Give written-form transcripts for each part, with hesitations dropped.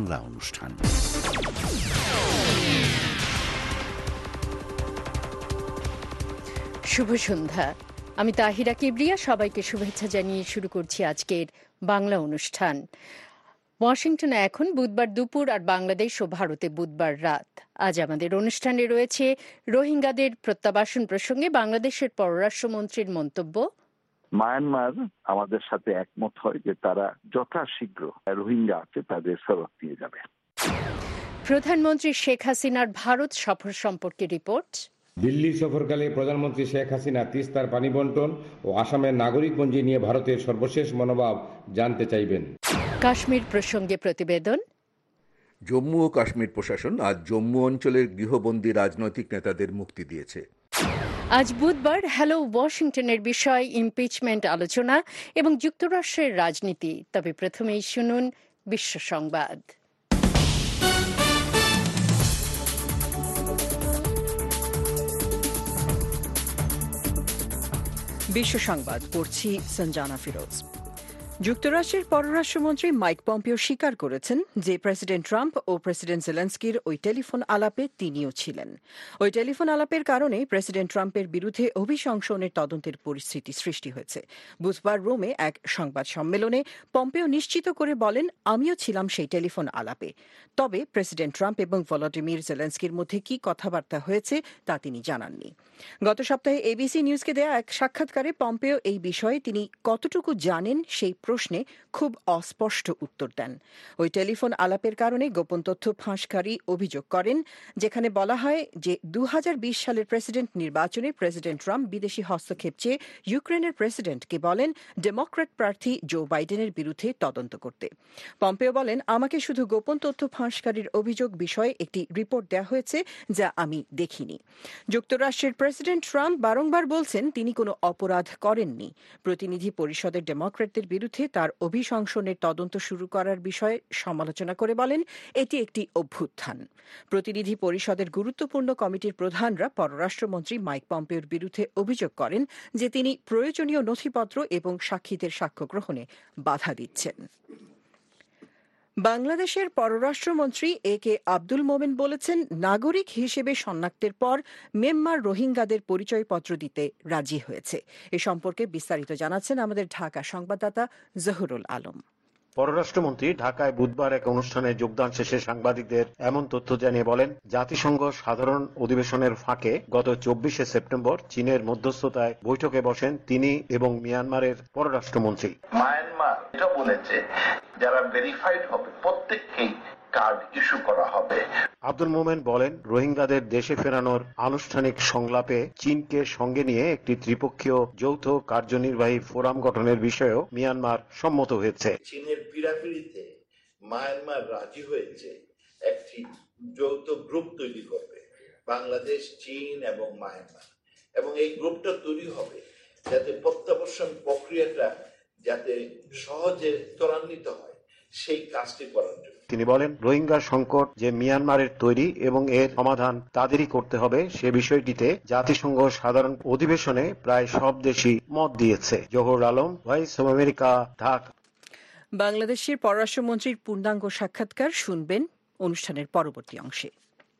বাংলা অনুষ্ঠান। শুভ সন্ধ্যা। আমি তাহিরা কিবরিয়া, সবাইকে শুভেচ্ছা জানিয়ে শুরু করছি আজকের বাংলা অনুষ্ঠান। ওয়াশিংটনে এখন বুধবার দুপুর আর বাংলাদেশ ও ভারতে বুধবার রাত। আজ আমাদের অনুষ্ঠানে রয়েছে রোহিঙ্গাদের প্রত্যাবাসন প্রসঙ্গে বাংলাদেশের পররাষ্ট্রমন্ত্রীর মন্তব্য। মায়ানমার আমাদের সাথে একমত হয় যে তারা যথাশীঘ্র রোহিঙ্গা আছে তাদের ফেরত দিয়ে যাবে। প্রধানমন্ত্রী শেখ হাসিনার ভারত সফর সম্পর্কে রিপোর্ট। দিল্লি সফরকালে প্রধানমন্ত্রী শেখ হাসিনা তিস্তার পানি বন্টন ও আসামের নাগরিকপঞ্জি নিয়ে ভারতের সর্বশেষ মনোভাব জানতে চাইবেন। কাশ্মীর প্রসঙ্গে প্রতিবেদন। জম্মু ও কাশ্মীর প্রশাসন আজ জম্মু অঞ্চলের গৃহবন্দী রাজনৈতিক নেতাদের মুক্তি দিয়েছে। আজ বুধবার হ্যালো ওয়াশিংটনের বিষয় ইমপিচমেন্ট আলোচনা এবং যুক্তরাষ্ট্রের রাজনীতি। তবে প্রথমেই শুনুন বিশ্ব সংবাদ। বিশ্ব সংবাদ পড়ছি সঞ্জানা ফিরোজ। যুক্তরাষ্ট্রের পররাষ্ট্রমন্ত্রী মাইক পম্পিও স্বীকার করেছেন যে প্রেসিডেন্ট ট্রাম্প ও প্রেসিডেন্ট জেলেনস্কির ওই টেলিফোন আলাপে তিনিও ছিলেন। ওই টেলিফোন আলাপের কারণে প্রেসিডেন্ট ট্রাম্পের বিরুদ্ধে অভিশংসনের তদন্তের পরিস্থিতি সৃষ্টি হয়েছে। বুধবার রোমে এক সংবাদ সম্মেলনে পম্পিও নিশ্চিত করে বলেন, আমিও ছিলাম সেই টেলিফোন আলাপে। তবে প্রেসিডেন্ট ট্রাম্প এবং ভলোদিমির জেলেনস্কির মধ্যে কি কথাবার্তা হয়েছে তা তিনি জানাননি। গত সপ্তাহে এবিসি নিউজকে দেয়া এক সাক্ষাৎকারে পম্পিও এই বিষয়ে তিনি কতটুকু জানেন সেই প্রশ্নে খুব অস্পষ্ট উত্তর দেন। ওই টেলিফোন আলাপের কারণে গোপন তথ্য ফাঁসকারী অভিযোগ করেন, যেখানে বলা হয় যে 2020 সালের প্রেসিডেন্ট নির্বাচনে প্রেসিডেন্ট ট্রাম্প বিদেশি হস্তক্ষেপ চেয়ে ইউক্রেনের প্রেসিডেন্টকে বলেন ডেমোক্র্যাট প্রার্থী জো বাইডেনের বিরুদ্ধে তদন্ত করতে। পম্পেও বলেন, আমাকে শুধু গোপন তথ্য ফাঁসকারীর অভিযোগ বিষয়ে একটি রিপোর্ট দেওয়া হয়েছে যা আমি দেখিনি। যুক্তরাষ্ট্রের প্রেসিডেন্ট ট্রাম্প বারংবার বলছেন তিনি কোনো অপরাধ করেননি। প্রতিনিধি পরিষদের ডেমোক্র্যাটদের বিরুদ্ধে তার অভিশংসনের তদন্ত শুরু করার বিষয়ে সমালোচনা করে বলেন এটি একটি অভ্যুত্থান। প্রতিনিধি পরিষদের গুরুত্বপূর্ণ কমিটির প্রধানরা পররাষ্ট্রমন্ত্রী মাইক পম্পেওর বিরুদ্ধে অভিযোগ করেন যে তিনি প্রয়োজনীয় নথিপত্র এবং সাক্ষীদের সাক্ষ্য গ্রহণে বাধা দিচ্ছেন। বাংলাদেশের পররাষ্ট্রমন্ত্রী এ কে আব্দুল মোমেন বলেছেন, নাগরিক হিসেবে শনাক্তের পর মিয়ানমার রোহিঙ্গাদের পরিচয়পত্র দিতে রাজি হয়েছে। এ সম্পর্কে বিস্তারিত জানাচ্ছেন আমাদের ঢাকা সংবাদদাতা জহুরুল আলম। পররাষ্ট্রমন্ত্রী ঢাকায় বুধবার এক অনুষ্ঠানে যোগদান শেষে সাংবাদিকদের এমন তথ্য জানিয়ে বলেন, জাতিসংঘ সাধারণ অধিবেশনের ফাঁকে গত 24শে সেপ্টেম্বর চীনের মধ্যস্থতায় বৈঠকে বসেন তিনি এবং মিয়ানমারের পররাষ্ট্রমন্ত্রী। মায়ানমার এটা বলেছে যারা ভেরিফাইড হবে প্রত্যেককেই কার্ড ইস্যু করা হবে। আব্দুল মোমেন বলেন, রোহিঙ্গাদের দেশে ফেরানোর আনুষ্ঠানিক সংলাপে চীনকে সঙ্গে নিয়ে একটি ত্রিপক্ষীয় যৌথ কার্যনির্বাহী ফোরাম গঠনের বিষয়েও মিয়ানমার সম্মত হয়েছে। চীনের পীড়াপিড়িতে মায়ানমার রাজি হয়েছে একটি যৌথ গ্রুপ তৈরি করবে, বাংলাদেশ, চীন এবং মায়ানমার, এবং এই গ্রুপটা তৈরি হবে যাতে প্রত্যাবর্তন প্রক্রিয়াটা যাতে সহজে ত্বরান্বিত হয় সেই কাজটি করার জন্য। তিনি বলেন, রোহিঙ্গা সংকট যে মিয়ানমারের তৈরি এবং এর সমাধান তাদেরই করতে হবে সে বিষয়টিতে জাতিসংঘ সাধারণ অধিবেশনে প্রায় সব দেশই মত দিয়েছে। Zahur Alam, voice of America, Dhaka. বাংলাদেশের পররাষ্ট্রমন্ত্রীর পূর্ণাঙ্গ সাক্ষাৎকার শুনবেন অনুষ্ঠানের পরবর্তী অংশে।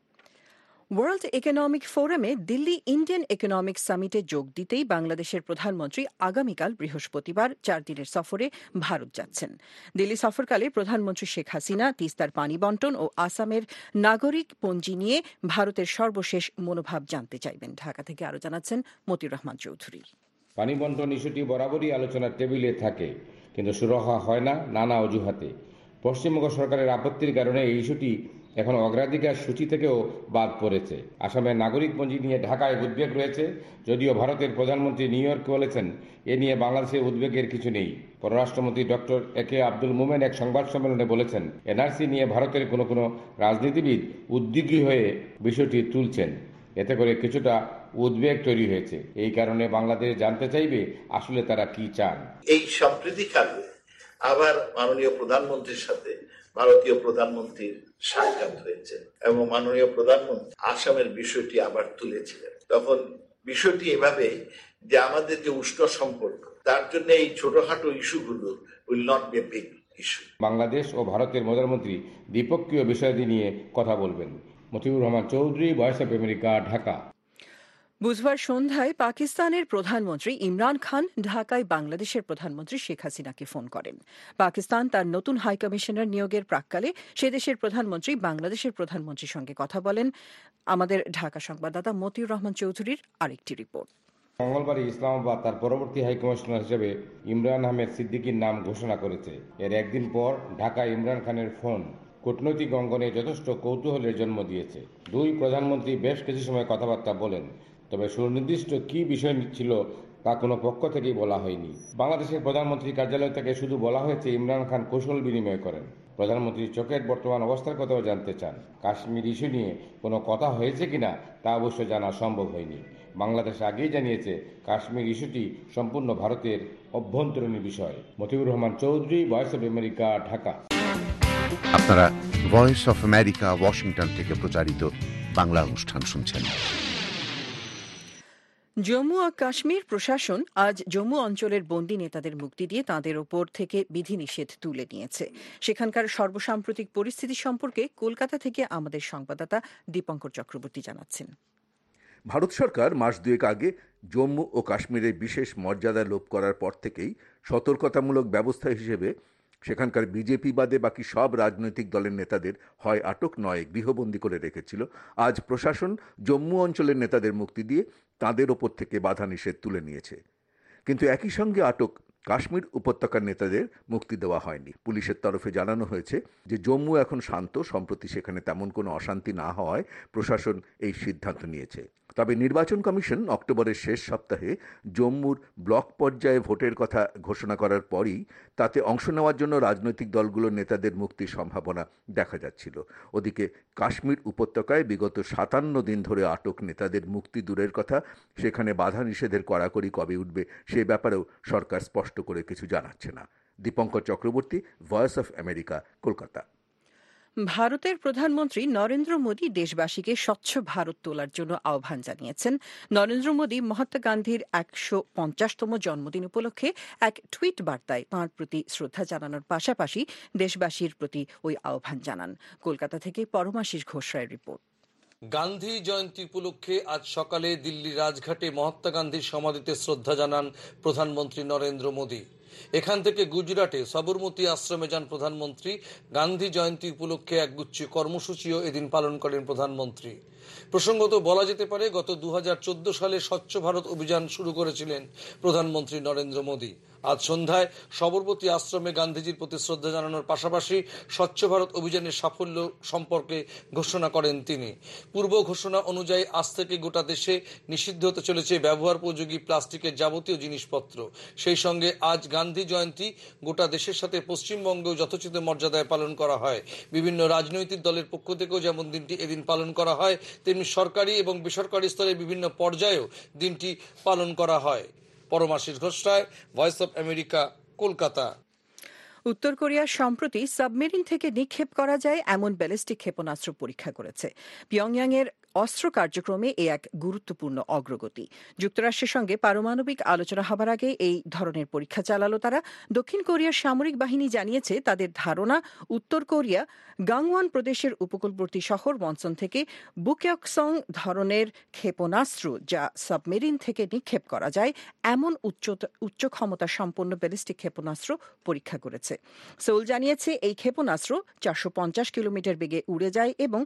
ওয়ার্ল্ড ইকোনমিক ফোরামে দিল্লি ইন্ডিয়ান ইকোনমিক সামিটে যোগ দিতেই বাংলাদেশের প্রধানমন্ত্রী আগামীকাল বৃহস্পতিবার 4 দিনের সফরে ভারত যাচ্ছেন। দিল্লি সফরকালে প্রধানমন্ত্রী শেখ হাসিনা তিস্তার পানি বন্টন ও আসামের নাগরিক পঞ্জি নিয়ে ভারতের সর্বশেষ মনোভাব জানতে চাইবেন। ঢাকা থেকে আরো জানাচ্ছেন মতিউর রহমান চৌধুরী। পানি বন্টন ইস্যুটি বরাবরই আলোচনার টেবিলে থাকে, কিন্তু সুরাহা হয় না নানা অজুহাতে। পশ্চিমবঙ্গ সরকারের আপত্তির কারণে এই ইস্যুটি এখন অগ্রাধিকার সূচি থেকেও বাদ পড়েছে। আসামের নাগরিকপঞ্জি নিয়ে ঢাকায় উদ্বেগ রয়েছে, যদিও ভারতের প্রধানমন্ত্রী নিউ ইয়র্কে বলেছেন এ নিয়ে বাংলাদেশের উদ্বেগের কিছু নেই। পররাষ্ট্রমন্ত্রী ডক্টর এ কে আব্দুল মোমেন এক সংবাদ সম্মেলনে বলেছেন, এনআরসি নিয়ে ভারতের কোনো রাজনীতিবিদ উদ্বিগ্ন হয়ে বিষয়টি তুলছেন, এতে করে কিছুটা উদ্বেগ তৈরি হয়েছে। এই কারণে বাংলাদেশ জানতে চাইবে আসলে তারা কি চান। এই সম্প্রীতিকালে আবার মাননীয় প্রধানমন্ত্রীর সাথে ভারতীয় প্রধানমন্ত্রীর সাক্ষাৎ হয়েছে এবং মাননীয় প্রধানমন্ত্রী আসামের বিষয়টি আবার তুলেছিলেন। তখন বিষয়টি এভাবে যে আমাদের যে উষ্ণ সম্পর্ক, তার জন্য এই ছোটখাটো ইস্যুগুলো will not be big. Issue. Bangladesh ও ভারতের প্রধানমন্ত্রী দ্বিপক্ষীয় বিষয়াদি নিয়ে কথা বলবেন। Motiur Rahman Chowdhury, voice of America, Dhaka. বুধবার সন্ধ্যায় পাকিস্তানের প্রধানমন্ত্রী ইমরান খান ঢাকায় বাংলাদেশের প্রধানমন্ত্রী শেখ হাসিনাকে ফোন করেন। পাকিস্তান তার নতুন হাইকমিশনার নিয়োগের প্রাক্কালে সে দেশের প্রধানমন্ত্রী বাংলাদেশের প্রধানমন্ত্রীর সঙ্গে কথা বলেন। আমাদের ঢাকা সংবাদদাতা মতিউর রহমান চৌধুরীর আরেকটি রিপোর্ট। মঙ্গলবার ইসলামাবাদ তার পরবর্তী হাইকমিশনার হিসেবে ইমরান আহমেদ সিদ্দিকীর নাম ঘোষণা করেছে। এর একদিন পর ঢাকায় ইমরান খানের ফোন কূটনৈতিক অঙ্গনে যথেষ্ট কৌতূহলের জন্ম দিয়েছে। দুই প্রধানমন্ত্রী বেশ কিছু সময় কথাবার্তা বলেন, তবে সুনির্দিষ্ট কি বিষয় ছিল তা কোনো পক্ষ থেকেই বলা হয়নি। বাংলাদেশের প্রধানমন্ত্রী কার্যালয় থেকে শুধু বলা হয়েছে ইমরান খান কৌশল বিনিময় করেন। প্রধানমন্ত্রীর চোখের বর্তমান অবস্থার কথাও জানতে চান। কাশ্মীর ইস্যু নিয়ে কোনো কথা হয়েছে কিনা তা অবশ্য জানা সম্ভব হয়নি। বাংলাদেশ আগেই জানিয়েছে কাশ্মীর ইস্যুটি সম্পূর্ণ ভারতের অভ্যন্তরীণ বিষয়। Motiur Rahman Chowdhury, voice of America, Dhaka. আপনারা ভয়েস অফ আমেরিকা ওয়াশিংটন থেকে প্রচারিত বাংলা অনুষ্ঠান শুনছেন। জম্মু ও কাশ্মীর প্রশাসন আজ জম্মু অঞ্চলের বন্দী নেতাদের মুক্তি দিয়ে তাঁদের ওপর থেকে বিধিনিষেধ তুলে নিয়েছে। সেখানকার সর্বসাম্প্রতিক পরিস্থিতি সম্পর্কে কলকাতা থেকে আমাদের সংবাদদাতা দীপঙ্কর চক্রবর্তী জানাচ্ছেন। ভারত সরকার মাস দুয়েক আগে জম্মু ও কাশ্মীরের বিশেষ মর্যাদা লোপ করার পর থেকেই সতর্কতামূলক ব্যবস্থা হিসেবে সেখানকার বিজেপি বাদে বাকি সব রাজনৈতিক দলের নেতাদের হয় আটক নয় গৃহবন্দী করে রেখেছিল। আজ প্রশাসন জম্মু অঞ্চলের নেতাদের মুক্তি দিয়ে তাঁদের ওপর থেকে বাধা নিষেধ তুলে নিয়েছে। কিন্তু একই সঙ্গে আটক কাশ্মীর উপত্যকার নেতাদের মুক্তি দেওয়া হয়নি। পুলিশের তরফে জানানো হয়েছে যে জম্মু এখন শান্ত, সম্প্রতি সেখানে তেমন কোনো অশান্তি না হওয়ায় প্রশাসন এই সিদ্ধান্ত নিয়েছে। তবে নির্বাচন কমিশন অক্টোবরের শেষ সপ্তাহে জম্মুর ব্লক পর্যায়ে ভোটের কথা ঘোষণা করার পরই তাতে অংশ নেওয়ার জন্য রাজনৈতিক দলগুলোর নেতাদের মুক্তির সম্ভাবনা দেখা যাচ্ছিল। ওদিকে কাশ্মীর উপত্যকায় বিগত 57 দিন ধরে আটক নেতাদের মুক্তি দূরের কথা, সেখানে বাধা নিষেধের কড়াকড়ি কবে উঠবে সে ব্যাপারেও সরকার স্পষ্ট করে কিছু জানাচ্ছে না। Dipankar Chakraborty, voice of America, Kolkata. ভারতের প্রধানমন্ত্রী নরেন্দ্র মোদী দেশবাসীকে স্বচ্ছ ভারত তোলার জন্য আহ্বান জানিয়েছেন। নরেন্দ্র মোদী মহাত্মা গান্ধীর 150তম জন্মদিন উপলক্ষে এক টুইট বার্তায় তাঁর প্রতি শ্রদ্ধা জানানোর পাশাপাশি দেশবাসীর প্রতি ওই আহ্বান জানান। কলকাতা থেকে পরমাশিস ঘোষ রায়ের রিপোর্ট। গান্ধী জয়ন্তী উপলক্ষে আজ সকালে দিল্লি রাজঘাটে মহাত্মা গান্ধীর সমাধিতে শ্রদ্ধা জানান প্রধানমন্ত্রী নরেন্দ্র মোদী। এখান থেকে গুজরাটে সবরমতী আশ্রমে যান প্রধানমন্ত্রী। গান্ধী জয়ন্তী উপলক্ষে একগুচ্ছ কর্মসূচিও এদিন পালন করেন প্রধানমন্ত্রী। প্রসঙ্গত বলা যেতে পারে, গত 2014 সালে স্বচ্ছ ভারত অভিযান শুরু করেছিলেন প্রধানমন্ত্রী নরেন্দ্র মোদী। আজ সন্ধ্যায় সবরমতী আশ্রমে গান্ধীজির প্রতি শ্রদ্ধা জানানোর পাশাপাশি স্বচ্ছ ভারত অভিযানের সাফল্য সম্পর্কে ঘোষণা করেন তিনি। পূর্ব ঘোষণা অনুযায়ী আজ থেকে গোটা দেশে নিষিদ্ধ হতে চলেছে ব্যবহারোপযোগী প্লাস্টিকের যাবতীয় জিনিসপত্র। সেই সঙ্গে আজ গান্ধী জয়ন্তী গোটা দেশের সাথে পশ্চিমবঙ্গেও যথোচিত মর্যাদায় পালন করা হয়। বিভিন্ন রাজনৈতিক দলের পক্ষ থেকেও যেমন দিনটি এদিন পালন করা হয়, তেমনি সরকারি এবং বেসরকারি স্তরে বিভিন্ন পর্যায়েও দিনটি পালন করা হয়। Paramashis Ghosh Roy, voice of America, Kolkata. উত্তর কোরিয়া সম্প্রতি সাবমেরিন থেকে নিক্ষেপ করা যায় এমন ব্যালিস্টিক ক্ষেপণাস্ত্র পরীক্ষা করেছে। পিয়ংইয়াং এর অস্ত্র কার্যক্রমে এ এক গুরুত্বপূর্ণ অগ্রগতি। যুক্তরাষ্ট্রের সঙ্গে পারমাণবিক আলোচনা হবার আগে এই ধরনের পরীক্ষা চালালো তারা। দক্ষিণ কোরিয়ার সামরিক বাহিনী জানিয়েছে তাদের ধারণা উত্তর কোরিয়া গাংওয়ান প্রদেশের উপকূলবর্তী শহর ওয়ানসন থেকে বুকয়কসং ধরনের ক্ষেপণাস্ত্র, যা সাবমেরিন থেকে নিক্ষেপ করা যায় এমন উচ্চ ক্ষমতা সম্পন্ন ব্যালিস্টিক ক্ষেপণাস্ত্র পরীক্ষা করেছে। সেউল জানিয়েছে এই ক্ষেপণাস্ত্র 450 কিলোমিটার বেগে উড়ে যায় এবং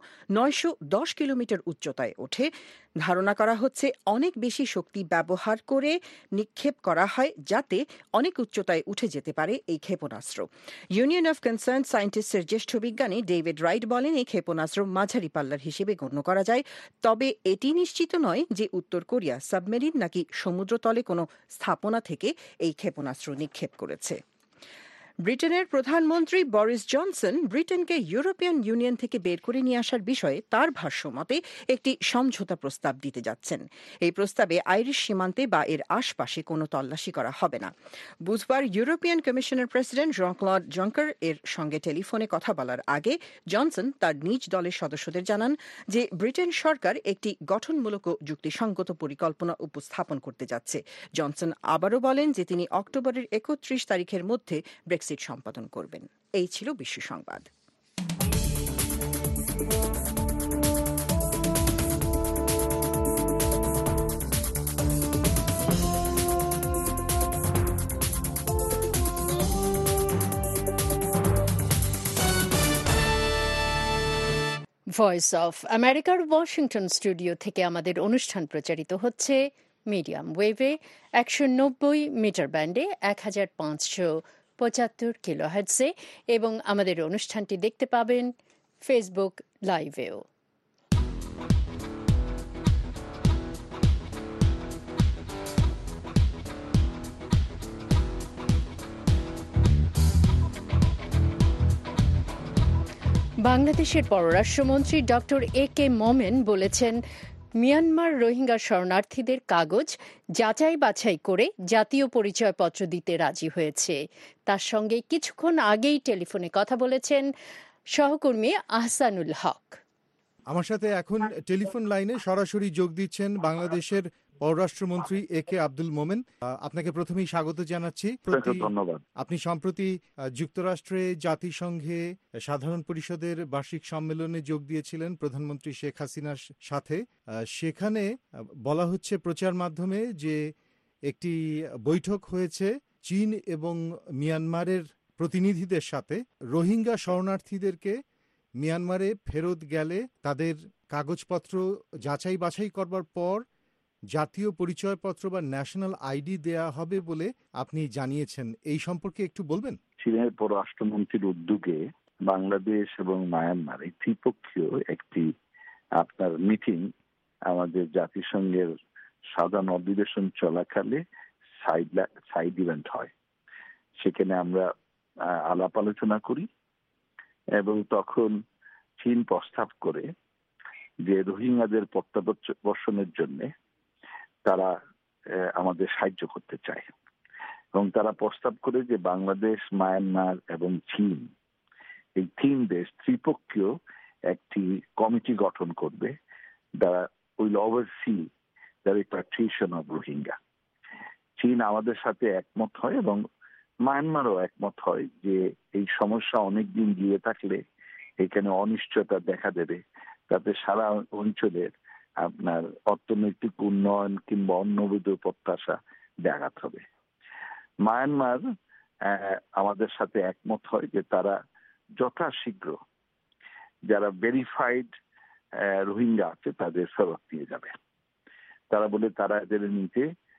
910 কিলোমিটার উচ্চতায় ওঠে। ধারণা করা হচ্ছে অনেক বেশি শক্তি ব্যবহার করে নিক্ষেপ করা হয়, যাতে অনেক উচ্চতায় উঠে যেতে পারে এই ক্ষেপণাস্ত্র। ইউনিয়ন অফ কনসার্ন সায়েন্টিস্টের জ্যেষ্ঠ বিজ্ঞানী ডেভিড রাইট বলেন, এই ক্ষেপণাস্ত্র মাঝারি পাল্লার হিসেবে গণ্য করা যায়। তবে এটি নিশ্চিত নয় যে উত্তর কোরিয়া সাবমেরিন নাকি সমুদ্রতলে কোনো স্থাপনা থেকে এই ক্ষেপণাস্ত্র নিক্ষেপ করেছে। ব্রিটেনের প্রধানমন্ত্রী বরিস জনসন ব্রিটেনকে ইউরোপিয়ান ইউনিয়ন থেকে বের করে নিয়ে আসার বিষয়ে তার ভাষ্যমতে একটি সমঝোতা প্রস্তাব দিতে যাচ্ছেন। এই প্রস্তাবে আইরিশ সীমান্তে বা এর আশপাশে কোনো তল্লাশি করা হবে না। বুধবার ইউরোপিয়ান কমিশনের প্রেসিডেন্ট জন-ক্লদ জাঙ্কার এর সঙ্গে টেলিফোনে কথা বলার আগে জনসন তার নিজ দলের সদস্যদের জানান যে ব্রিটেন সরকার একটি গঠনমূলক ও যুক্তিসঙ্গত পরিকল্পনা উপস্থাপন করতে যাচ্ছে। জনসন আবারও বলেন যে তিনি অক্টোবরের 31 তারিখের মধ্যে ব্রেক্সিট সম্পাদন করবেন। এই ছিল বিশ্ব সংবাদ। ভয়েস অফ আমেরিকার ওয়াশিংটন স্টুডিও থেকে আমাদের অনুষ্ঠান প্রচারিত হচ্ছে মিডিয়াম ওয়েভে 190 মিটার ব্যান্ডে 1575 কিলোহার্টজে এবং আমাদের অনুষ্ঠানটি দেখতে পাবেন ফেসবুক লাইভেও। বাংলাদেশের পররাষ্ট্রমন্ত্রী ডক্টর এ কে মোমেন বলেছেন, মিয়ানমার রোহিঙ্গা শরণার্থীদের কাগজ যাচাই বাছাই করে জাতীয় পরিচয়পত্র দিতে রাজি হয়েছে। তার সঙ্গে কিছুক্ষণ আগেই টেলিফোনে কথা বলেছেন সহকর্মী আহসানুল হক। আমার সাথে এখন টেলিফোন লাইনে সরাসরি যোগ দিচ্ছেন বাংলাদেশের পররাষ্ট্রমন্ত্রী এ কে আব্দুল মোমেন। আপনাকে প্রথমেই স্বাগত জানাচ্ছি। ধন্যবাদ। আপনি সম্প্রতি যুক্তরাষ্ট্রে জাতিসংঘে সাধারণ পরিষদের বার্ষিক সম্মেলনে যোগ দিয়েছিলেন প্রধানমন্ত্রী শেখ হাসিনার সাথে। সেখানে বলা হচ্ছে প্রচার মাধ্যমে যে একটি বৈঠক হয়েছে চীন এবং মিয়ানমারের প্রতিনিধিদের সাথে। রোহিঙ্গা শরণার্থীদেরকে মিয়ানমারে ফেরত গেলে তাদের কাগজপত্র যাচাই বাছাই করবার পর জাতীয় পরিচয়পত্র বা ন্যাশনাল আইডি দেয়া হবে বলে আপনি জানিয়েছেন। এই সম্পর্কে একটু বলবেন? চীনের পররাষ্ট্রমন্ত্রীর উদ্যোগে বাংলাদেশ এবং মায়ানমার এই ত্রিপক্ষীয় একটি আপনার মিটিং আমাদের জাতিসংঘের সাধারণ অধিবেশন চলাকালে সাইড ইভেন্ট হয়। সেখানে আমরা আলাপ আলোচনা করি এবং তখন চীন প্রস্তাব করে যে রোহিঙ্গাদের প্রত্যাবর্ষণের জন্য তারা আমাদের সাহায্য করতে চায় এবং তারা প্রস্তাব করে যে বাংলাদেশ, মায়ানমার এবং চীন এই তিন দেশ ত্রিপক্ষীয় একটি কমিটি গঠন করবে, যারা will oversee the repatriation of Rohingya. চীন আমাদের সাথে একমত হয় এবং মায়ানমারও একমত হয় যে এই সমস্যা অনেকদিন গিয়ে থাকলে এখানে অনিশ্চয়তা দেখা দেবে, তাতে সারা অঞ্চলের আপনার অর্থনৈতিক উন্নয়ন কিংবা অন্যবিধ প্রত্যাশা ব্যাঘাত হবে। মায়ানমার আমাদের সাথে একমত হয় যে তারা যথাশীঘ্র যারা ভেরিফাইড রোহিঙ্গা আছে তাদের ফেরত দিয়ে যাবে। তারা বলে তারা এদের নিতে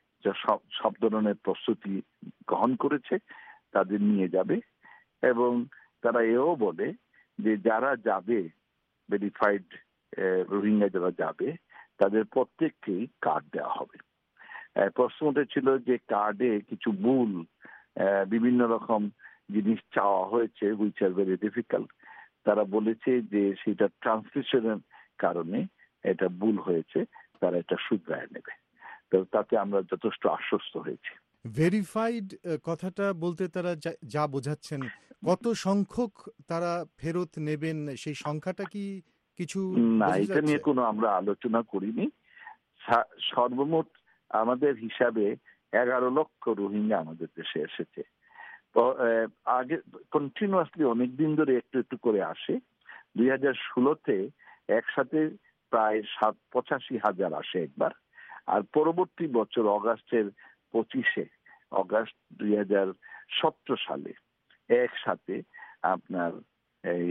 সব ধরনের প্রস্তুতি গ্রহণ করেছে, তাদের নিয়ে যাবে এবং তারা এও বলে যে যারা যাবে ভেরিফাইড রোহিঙ্গা যারা যাবে তাদের প্রত্যেককেই কার্ড দেওয়া হবে। প্রশ্নটা ছিল যে কার্ডে কিছু ভুল বিভিন্ন রকম জিনিস চাওয়া হয়েছে হুইচ আর ভেরি ডিফিকাল্ট। তারা বলেছে যে সেটা ট্রান্সলেশনের কারণে এটা ভুল হয়েছে, তারা এটা শুধরায় নেবে। তো তাতে আমরা যথেষ্ট আশ্বস্ত হয়েছি। ভেরিফাইড কথাটা বলতে তারা যা বোঝাচ্ছেন, কত সংখ্যক তারা ফেরত নেবেন সেই সংখ্যাটা কি কিছু? না, এটা নিয়ে কোনো আমরা আলোচনা করিনি। সর্বমোট আমাদের হিসাবে 11 লক্ষ রোহিঙ্গা আমাদের দেশে এসেছে। আগে কন্টিনিউয়াসলি অনেকদিন ধরে একটু একটু করে আসে। 2016-তে একসাথে প্রায় 85,000 আসে একবার, আর পরবর্তী বছর অগাস্টের 25 অগাস্ট 2017 সালে একসাথে আপনার এই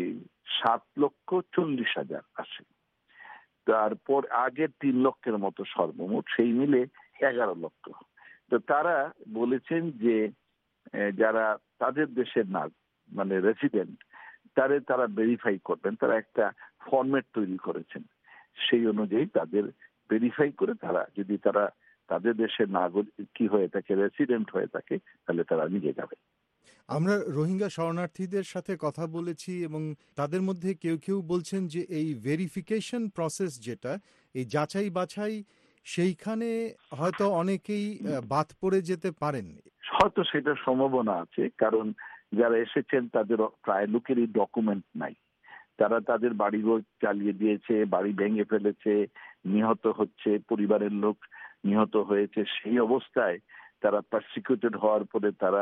7,40,000 আসে। তারপর আগের 3 লক্ষের মতো সর্বমোট, সেই মিলে 11 লক্ষ। তো তারা বলেছেন যে যারা তাদের দেশের মানে রেসিডেন্ট তারা ভেরিফাই করবেন। তারা একটা ফরম্যাট তৈরি করেছেন, সেই অনুযায়ী তাদের ভেরিফাই করে তারা যদি তাদের দেশের নাগরিক কি হয়ে থাকে, রেসিডেন্ট হয়ে থাকে, তাহলে তারা নিয়ে যাবে। আমরা রোহিঙ্গা শরণার্থীদের সাথে কথা বলেছি এবং তাদের মধ্যে কেউ কেউ বলছেন যে এই ভেরিফিকেশন প্রসেস যেটা, এই যাচাই বাছাই, সেইখানে হয়তো অনেকেই বাদ পড়ে যেতে পারেন। হয়তো সেটার সম্ভাবনা আছে, কারণ যারা এসেছেন তাদের প্রায় লোকেরই ডকুমেন্ট নাই। তারা তাদের বাড়িঘর চালিয়ে দিয়েছে, বাড়ি ভেঙে ফেলেছে, নিহত হচ্ছে, পরিবারের লোক নিহত হয়েছে। সেই অবস্থায় তারা পারসিকিউটেড হওয়ার পরে তারা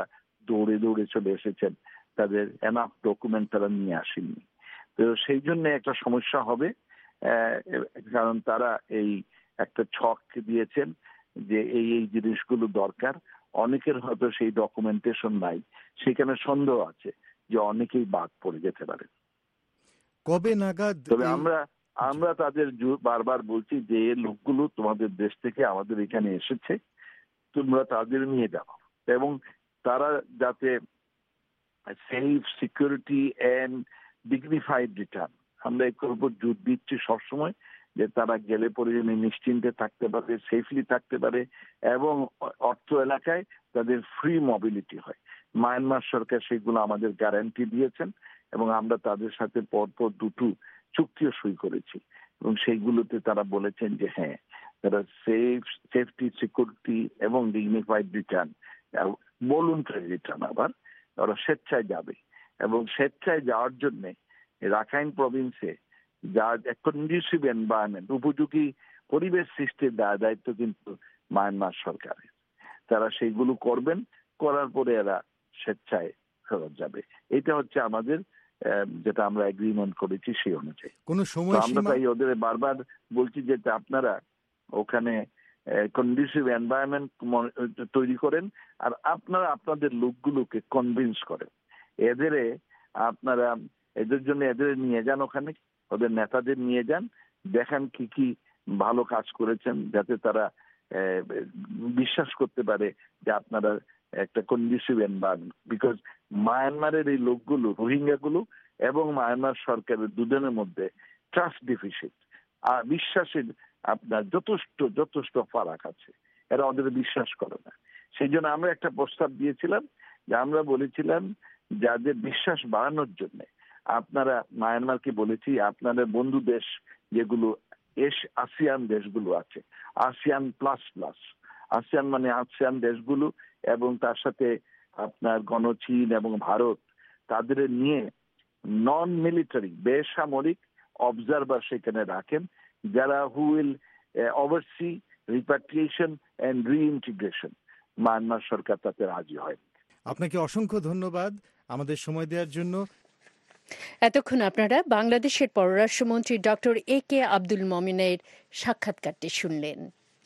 দৌড়ে দৌড়ে চলে এসেছেন, তাদের এনাফ ডকুমেন্ট তারা নিয়ে আসেননি। তো সেই জন্য একটা সমস্যা হবে, কারণ তারা এই একটা ছক দিয়েছেন যে এই এই জিনিসগুলো দরকার। অনেকের হয়তো সেই ডকুমেন্টেশন নাই, সেখানে সন্দেহ আছে যে অনেকেই বাদ পড়ে যেতে পারে। কবে নাগাদ? তবে আমরা তাদের বারবার বলছি যে এই লোকগুলো তোমাদের দেশ থেকে আমাদের এখানে এসেছে, তোমরা তাদের নিয়ে যাও এবং তারা যাতে safe, security and dignified return, আমরা এর উপর জোর দিচ্ছি সবসময়, যে তারা গেলে পরে যেন নিশ্চিন্তে থাকতে পারে, সেফলি থাকতে পারে এবং অর্থ এলাকায় তাদের ফ্রি মোবিলিটি হয়। মায়ানমার সরকার সেগুলো আমাদের গ্যারান্টি দিয়েছেন এবং আমরা তাদের সাথে পরপর দুটো চুক্তিও সই করেছি এবং সেইগুলোতে তারা বলেছেন যে হ্যাঁ, তারা সেফটি, সিকিউরিটি এবং ডিগনিফাইড রিটার্ন, ভলুন্টারি রিটার্ন, আবার ওরা স্বেচ্ছায় যাবে এবং স্বেচ্ছায় যাওয়ার জন্য রাখাইন প্রভিন্সে যা কন্ডিসিভ এনভায়রনমেন্ট, উপযোগী পরিবেশ সৃষ্টির দায়িত্ব কিন্তু মায়ানমার সরকারের। তারা সেইগুলো করবেন, করার পরে এরা স্বেচ্ছায় ফেরত যাবে। এটা হচ্ছে আমাদের যেটা আমরা এগ্রিমেন্ট করেছি সেই অনুযায়ী। আমরা তাই ওদের বারবার বলছি যে আপনারা ওখানে কন্ডিসিভ এনভায়রনমেন্ট তৈরি করেন আর আপনারা আপনাদের লোকগুলোকে কনভিন্স করেন, এদের জন্য এদের নিয়ে যান, ওখানে ওদের নেতাদের নিয়ে যান, দেখান কি কি ভালো কাজ করেছেন, যাতে তারা বিশ্বাস করতে পারে যে আপনারা একটা কন্ডিসিভ এনভায়রনমেন্ট। বিকজ মায়ানমারের এই লোকগুলো, রোহিঙ্গাগুলো এবং মায়ানমার সরকারের দুজনের মধ্যে ট্রাস্ট ডিফিসিট, আর বিশ্বাসের আপনার যথেষ্ট ফারাক আছে, এরা ওদের বিশ্বাস করে না। সেই জন্য আমরা একটা প্রস্তাব দিয়েছিলাম যে আমরা বলেছিলাম যাদের বিশ্বাস বাড়ানোর জন্য আপনারা মায়ানমারকে বলেছি আপনাদের বন্ধু দেশ যেগুলো আসিয়ান দেশগুলো আছে, আসিয়ান প্লাস প্লাস, আসিয়ান মানে আসিয়ান দেশগুলো এবং তার সাথে আপনার গণচীন এবং ভারত, তাদের নিয়ে নন মিলিটারি, বেসামরিক অবজারভার সেখানে রাখেন, যারা who will oversee repatriation and reintegration. Myanmar সরকার তাতে রাজি হয়। আপনাকে অসংখ্য ধন্যবাদ আমাদের সময় দেওয়ার জন্য। এতক্ষণ আপনারা বাংলাদেশের পররাষ্ট্রমন্ত্রী ডক্টর AK আব্দুল মমিনের সাক্ষাৎকারটি শুনলেন।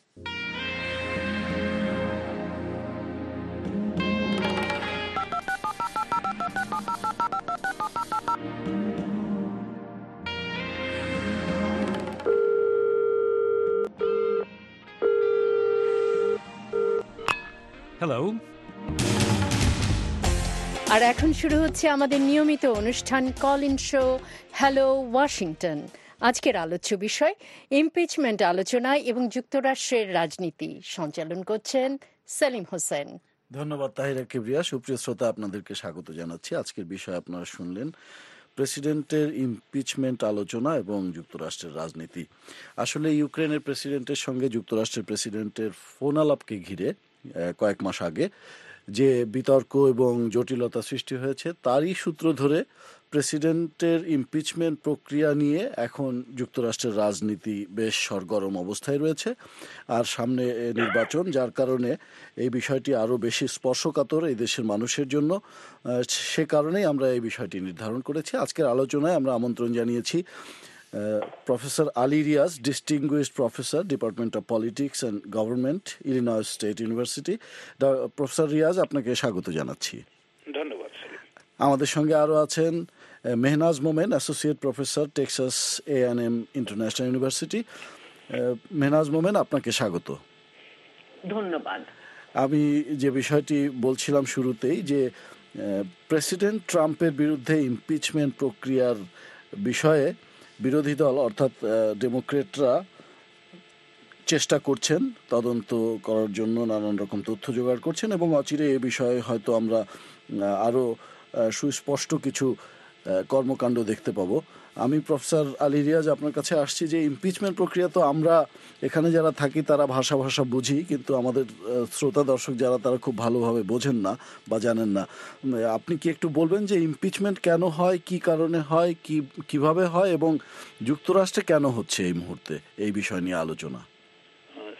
হ্যালো। আর এখন শুরু হচ্ছে আমাদের নিয়মিত অনুষ্ঠান call in show hello Washington. আজকের আলোচ্য বিষয় ইমপিচমেন্ট আলোচনা এবং যুক্তরাষ্ট্রের রাজনীতি। সঞ্চালন করছেন সেলিম হোসেন। ধন্যবাদ তাহিরা কিবরিয়া। সুপ্রিয় শ্রোতা, আপনাদেরকে স্বাগত জানাচ্ছি। আজকের বিষয় আপনারা শুনলেন প্রেসিডেন্টের ইমপিচমেন্ট আলোচনা এবং যুক্তরাষ্ট্রের রাজনীতি। আসলে ইউক্রেনের প্রেসিডেন্টের সঙ্গে যুক্তরাষ্ট্রের প্রেসিডেন্টের ফোন আলাপকে ঘিরে কয়েক মাস আগে যে বিতর্ক এবং জটিলতা সৃষ্টি হয়েছে, তারই সূত্র ধরে প্রেসিডেন্টের ইমপিচমেন্ট প্রক্রিয়া নিয়ে এখন যুক্তরাষ্ট্রের রাজনীতি বেশ সরগরম অবস্থায় রয়েছে। আর সামনে নির্বাচন, যার কারণে এই বিষয়টি আরও বেশি স্পর্শকাতর এই দেশের মানুষের জন্য। সে কারণেই আমরা এই বিষয়টি নির্ধারণ করেছি। আজকের আলোচনায় আমরা আমন্ত্রণ জানিয়েছি professor Ali Riaz, distinguished professor, department of politics and government, Illinois state university. Professor Riaz, আপনাকে স্বাগত জানাচ্ছি। ধন্যবাদ। আমাদের সঙ্গে আরও আছেন Mehnaz Momen, associate professor, Texas A&M international university. Mehnaz Momen, আপনাকে স্বাগত। ধন্যবাদ। আমি যে বিষয়টি বলছিলাম শুরুতেই, যে প্রেসিডেন্ট ট্রাম্পের বিরুদ্ধে ইমপিচমেন্ট প্রক্রিয়ার বিষয়ে বিরোধী দল অর্থাৎ ডেমোক্রেটরা চেষ্টা করছেন, তদন্ত করার জন্য নানান রকম তথ্য জোগাড় করছেন এবং অচিরে এ বিষয়ে হয়তো আমরা আরও সুস্পষ্ট কিছু কর্মকাণ্ড দেখতে পাবো। আমি প্রফেসর আলী রিয়াজ আপনার কাছে আসছি যে ইমপিচমেন্ট প্রক্রিয়া তো আমরা এখানে যারা থাকি তারা ভাষা বুঝি, কিন্তু আমাদের শ্রোতা দর্শক যারা তারা খুব ভালোভাবে বোঝেন না বা জানেন না। আপনি কি একটু বলবেন যে ইমপিচমেন্ট কেন হয়, কি কারণে হয়, কিভাবে হয় এবং যুক্তরাষ্ট্রে কেন হচ্ছে এই মুহূর্তে, এই বিষয় নিয়ে আলোচনা?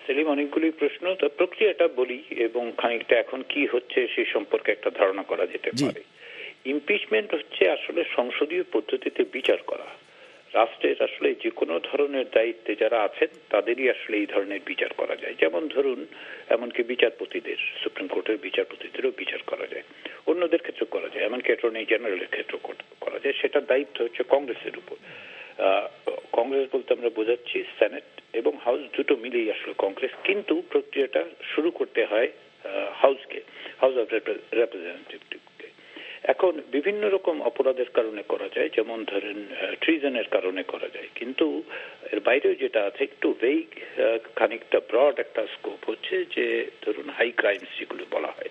সেলিম, অনেকগুলি প্রশ্ন, তো প্রক্রিয়াটা বলি এবং খানিকটা এখন কি হচ্ছে সে সম্পর্কে একটা ধারণা করা যেতে পারে। ইমপিচমেন্ট হচ্ছে আসলে সংসদীয় পদ্ধতিতে বিচার করা। রাষ্ট্রের আসলে যে কোনো ধরনের দায়িত্বে যারা আছেন তাদেরই আসলে এই ধরনের বিচার করা যায়। যেমন ধরুন, এমনকি বিচারপতিদের, সুপ্রিম কোর্টের বিচারপতিদেরও বিচার করা যায়, অন্যদের ক্ষেত্রে করা যায়, এমনকি অ্যাটর্নি জেনারেলের ক্ষেত্রে করা যায়। সেটার দায়িত্ব হচ্ছে কংগ্রেসের উপর। কংগ্রেস বলতে আমরা বোঝাচ্ছি সেনেট এবং হাউস দুটো মিলেই আসলে কংগ্রেস, কিন্তু প্রক্রিয়াটা শুরু করতে হয় হাউসকে, হাউস অফ রিপ্রেজেন্টেটিভকে। এখন বিভিন্ন রকম অপরাধের কারণে করা যায়, যেমন ধরেন ট্রিজনের কারণে করা যায়, কিন্তু এর বাইরেও যেটা আছে একটু ভেগ, খানিকটা ব্রড একটা স্কোপ হচ্ছে যে ধরুন হাই ক্রাইমস যেগুলো বলা হয়,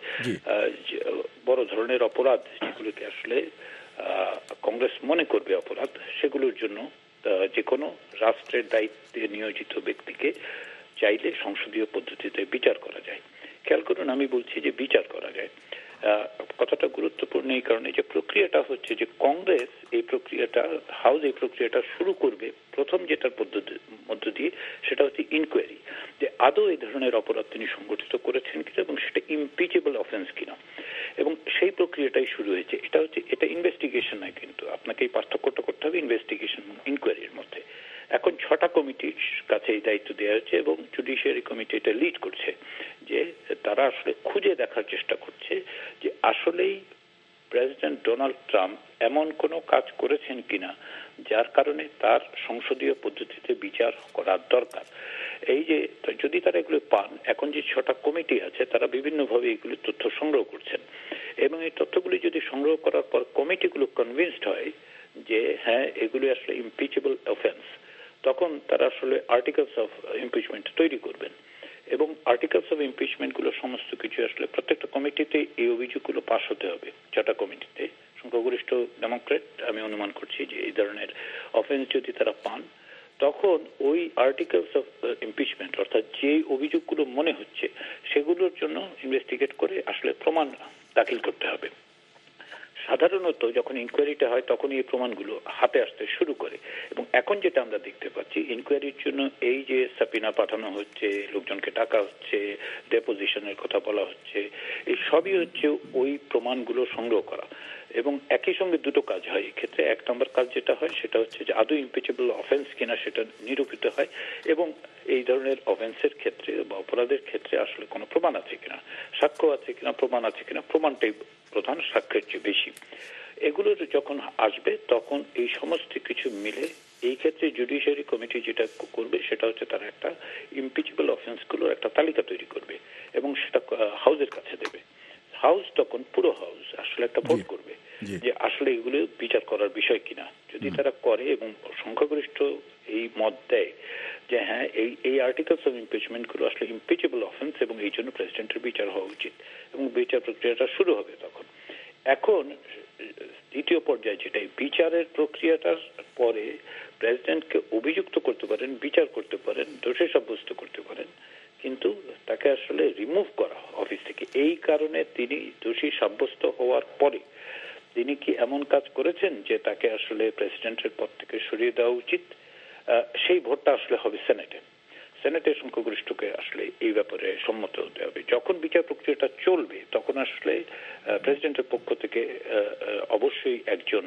বড় ধরনের অপরাধ যেগুলোকে আসলে কংগ্রেস মনে করবে অপরাধ, সেগুলোর জন্য যে কোনো রাষ্ট্রের দায়িত্বে নিয়োজিত ব্যক্তিকে চাইলে সংসদীয় পদ্ধতিতে বিচার করা যায়। খেয়াল করুন, আমি বলছি যে বিচার করা যায়, কথাটা গুরুত্বপূর্ণ এই কারণে যে প্রক্রিয়াটা হচ্ছে যে কংগ্রেস এই প্রক্রিয়াটা, হাউস এই প্রক্রিয়াটা শুরু করবে প্রথম যেটার মধ্য দিয়ে, সেটা হচ্ছে ইনকোয়ারি, যে আদৌ এই ধরনের অপরাধ তিনি সংগঠিত করেছেন কিনা এবং সেটা ইমপিচেবল অফেন্স কিনা, এবং সেই প্রক্রিয়াটাই শুরু হয়েছে। এটা ইনভেস্টিগেশন নয়, কিন্তু আপনাকে এই পার্থক্যটা করতে হবে ইনভেস্টিগেশন এবং ইনকোয়ারির মধ্যে। এখন 6টা কমিটির কাছে এই দায়িত্ব দেওয়া হয়েছে এবং জুডিশিয়ারি কমিটি এটা লিড করছে, যে তারা আসলে খুঁজে দেখার চেষ্টা করছে যে আসলেই প্রেসিডেন্ট ডোনাল্ড ট্রাম্প এমন কোনো কাজ করেছেন কিনা যার কারণে তার সংসদীয় পদ্ধতিতে বিচার করার দরকার। এই যে যদি তারা এগুলো পান, এখন যে 6টা কমিটি আছে তারা বিভিন্নভাবে এগুলো তথ্য সংগ্রহ করছেন, এবং এই তথ্যগুলি যদি সংগ্রহ করার পর কমিটিগুলো কনভিন্সড হয় যে হ্যাঁ এগুলো আসলে ইমপিচেবল অফেন্স, তখন তারা আসলে আর্টিকেলস অফ ইমপিচমেন্ট তৈরি করবেন, এবং আর্টিকেলস অফ ইমপিচমেন্ট গুলো সমস্ত কিছু আসলে প্রত্যেকটা কমিটিতে এই অভিযোগগুলো পাস হতে হবে। 6টা কমিটিতে সংখ্যাগরিষ্ঠ ডেমোক্রেট, আমি অনুমান করছি যে এই ধরনের অফেন্স যদি তারা পান, তখন ওই আর্টিকেলস অফ ইমপিচমেন্ট অর্থাৎ যে অভিযোগগুলো মনে হচ্ছে সেগুলোর জন্য ইনভেস্টিগেট করে আসলে প্রমাণ দাখিল করতে হবে। সাধারণত যখন ইনকোয়ারিটা হয় তখন এই প্রমাণগুলো হাতে আসতে শুরু করে, এবং এখন যেটা আমরা দেখতে পাচ্ছি ইনকোয়ারির জন্য এই যে সাপিনা পাঠানো হচ্ছে, লোকজনকে ডাকা হচ্ছে, ডেপোজিশনের কথা বলা হচ্ছে, এই সবই হচ্ছে ওই প্রমাণগুলো সংগ্রহ করা। এবং একই সঙ্গে দুটো কাজ হয় এই ক্ষেত্রে। 1 নম্বর কাজ যেটা হয় সেটা হচ্ছে যে আদৌ ইমপিচেবল অফেন্স কিনা সেটা নিরূপিত হয়, এবং এই ধরনের অফেন্সের ক্ষেত্রে বা অপরাধের ক্ষেত্রে আসলে কোনো প্রমাণ আছে কিনা, সাক্ষ্য আছে কিনা, প্রমাণ আছে কিনা, প্রমাণটাই প্রধান, সাক্ষ্যের চেয়ে বেশি। এগুলো যখন আসবে তখন এই সমস্ত কিছু মিলে এই ক্ষেত্রে জুডিশিয়ারি কমিটি যেটা করবে সেটা হচ্ছে তারা একটা ইমপিচেবল অফেন্সগুলোর একটা তালিকা তৈরি করবে এবং সেটা হাউসের কাছে দেবে। হাউস তখন পুরো হাউস আসলে একটা ভোট করবে যে আসলে এগুলো বিচার করার বিষয় কিনা। যদি তারা করে এবং সংখ্যাগরিষ্ঠ এই মত দেয় যে হ্যাঁ এই আর্টিকেলস অফ ইমপিচমেন্ট গুলো আসলে ইমপিচেবল অফেন্স এবং এই জন্য প্রেসিডেন্টের বিচার হওয়া উচিত, এবং বিচার প্রক্রিয়াটা শুরু হবে তখন। এখন দ্বিতীয় পর্যায়ে যেটা বিচারের প্রক্রিয়াটার পরে প্রেসিডেন্টকে অভিযুক্ত করতে পারেন, বিচার করতে পারেন, দোষী সাব্যস্ত করতে পারেন, কিন্তু তাকে আসলে রিমুভ করা অফিস থেকে। এই কারণে তিনি দোষী সাব্যস্ত হওয়ার পরে তিনি কি এমন কাজ করেছেন যে তাকে আসলে প্রেসিডেন্টের পদ থেকে সরিয়ে দেওয়া উচিত, সেই ভোটটা আসলে হবে সেনেটে। সেনেটের সংখ্যাগরিষ্ঠকে আসলে এই ব্যাপারে সম্মত হতে হবে। যখন বিচার প্রক্রিয়াটা চলবে তখন আসলে প্রেসিডেন্টের পক্ষ থেকে অবশ্যই একজন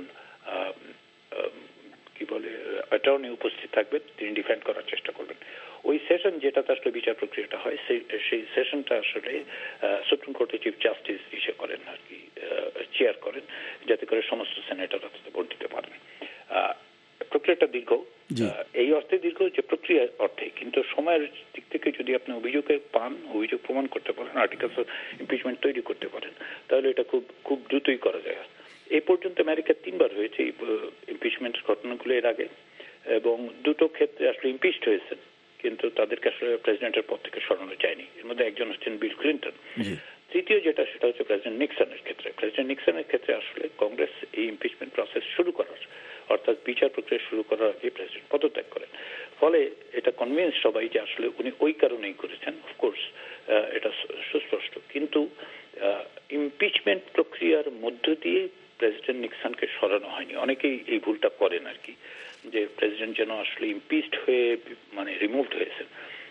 কি বলে অ্যাটর্নি উপস্থিত থাকবেন, তিনি ডিফেন্ড করার চেষ্টা করবেন। ওই সেশন যেটাতে আসলে বিচার প্রক্রিয়াটা হয় সেই সেশনটা আসলে সুপ্রিম কোর্টের চিফ জাস্টিস ইসে করেন আর কি, চেয়ার করেন, যাতে করে সমস্ত সেনেটাররা তাতে ভোট দিতে পারেন। প্রক্রিয়াটা দীর্ঘ, এই অর্থে দীর্ঘ যে প্রক্রিয়া অর্থে, কিন্তু সময়ের দিক থেকে যদি আপনি অভিযোগে পান, অভিযোগ প্রমাণ করতে পারেন, আর্টিকেলস অফ ইমপিচমেন্ট তৈরি করতে পারেন, তাহলে এটা খুব দ্রুতই করা যায়। এই পর্যন্ত আমেরিকা 3বার হয়েছে এই ইমপিচমেন্টের ঘটনাগুলো এর আগে, এবং দুটো ক্ষেত্রে আসলে ইমপিচড হয়েছেন, কিন্তু তাদেরকে আসলে প্রেসিডেন্টের পদ থেকে সরানো যায়নি। এর মধ্যে একজন হচ্ছেন বিল ক্লিন্টন। তৃতীয় যেটা সেটা হচ্ছে প্রেসিডেন্ট নিক্সনের ক্ষেত্রে। প্রেসিডেন্ট নিক্সনের ক্ষেত্রে আসলে কংগ্রেস এই ইমপিচমেন্ট প্রসেস শুরু করার, অর্থাৎ বিচার প্রক্রিয়া শুরু করার আগে প্রেসিডেন্ট পদত্যাগ করেন। ফলে এটা কনভিন্স সবাই যে আসলে উনি ওই কারণেই করেছেন, অফকোর্স এটা সুস্পষ্ট। কিন্তু ইমপিচমেন্ট প্রক্রিয়ার মধ্য দিয়ে প্রেসিডেন্ট নিক্সনকে সরানো হয়নি। অনেকেই এই ভুলটা করেন আর কি, যে প্রেসিডেন্ট যেন আসলে ইমপিচড হয়ে মানে রিমুভড হয়েছেন।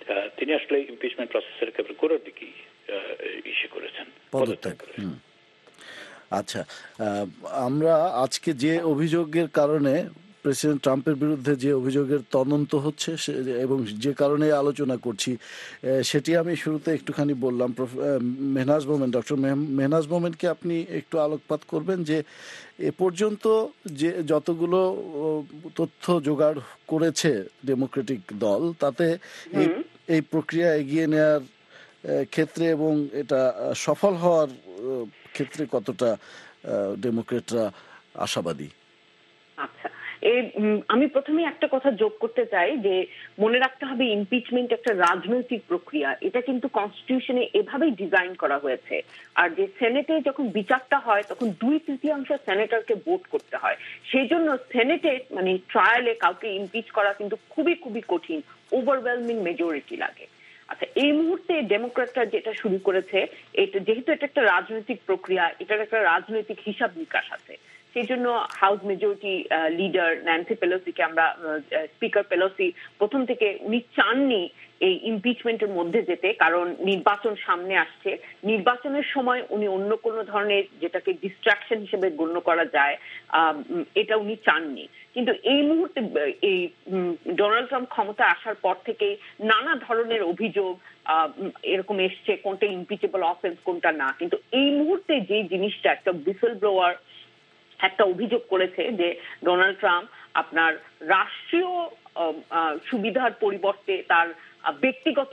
তিনি আসলে ইমপিচমেন্ট প্রসেসের একেবারে গোড়ার দিকেই ইস্যু করেছেন, পদত্যাগ। আচ্ছা, আমরা আজকে যে অভিযোগের কারণে প্রেসিডেন্ট ট্রাম্পের বিরুদ্ধে যে অভিযোগের তদন্ত হচ্ছে এবং যে কারণে আলোচনা করছি সেটি আমি শুরুতে একটুখানি বললাম। মেহনাজ মোমেন, ডক্টর মেহনাজ মোমেনকে আপনি একটু আলোকপাত করবেন যে এ পর্যন্ত যে যতগুলো তথ্য জোগাড় করেছে ডেমোক্রেটিক দল, তাতে এই প্রক্রিয়া এগিয়ে নেওয়ার ক্ষেত্রে এবং এটা সফল হওয়ার ক্ষেত্রে কতটা ডেমোক্রেটরা আশাবাদী? আচ্ছা, আমি প্রথমে একটা কথা যোগ করতে চাই যে মনে রাখতে হবে ইমপিচমেন্ট একটা রাজনৈতিক প্রক্রিয়া। এটা কিন্তু কনস্টিটিউশনে এভাবেই ডিজাইন করা হয়েছে। আর যে সেনেটে যখন বিচারটা হয় তখন 2/3 সেনেটরকে ভোট করতে হয়। সেই জন্য সেনেটে মানে ট্রায়ালে কাউকে ইমপিচ করা কিন্তু খুবই খুবই কঠিন, ওভারওয়েলমিং মেজরিটি লাগে। আচ্ছা, এই মুহূর্তে ডেমোক্র্যাটরা যেটা শুরু করেছে, এটা যেহেতু এটা একটা রাজনৈতিক প্রক্রিয়া, এটার একটা রাজনৈতিক হিসাব নিকাশ আছে। সেই জন্য হাউস মেজরিটি লিডার ন্যান্সি পেলোসিকে আমরা, স্পিকার পেলোসি প্রথম থেকে উনি চাননি এই ইমপিচমেন্টের মধ্যে যেতে, কারণ নির্বাচন সামনে আসছে। নির্বাচনের সময় উনি অন্য কোনো ধরনের যেটাকে ডিস্ট্রাকশন হিসেবে গণ্য করা যায় এটা উনি চাননি। কিন্তু এই মুহূর্তে এই ডোনাল্ড ট্রাম্প ক্ষমতা আসার পর থেকে নানা ধরনের অভিযোগ এরকম এসছে, কোনটা ইমপিচেবল অফেন্স কোনটা না। কিন্তু এই মুহূর্তে যে জিনিসটা একটা হুইসেল ব্লোয়ার একটা অভিযোগ করেছে যে ডোনাল্ড ট্রাম্প আপনার রাষ্ট্রীয় সুবিধার পরিবর্তে তার ব্যক্তিগত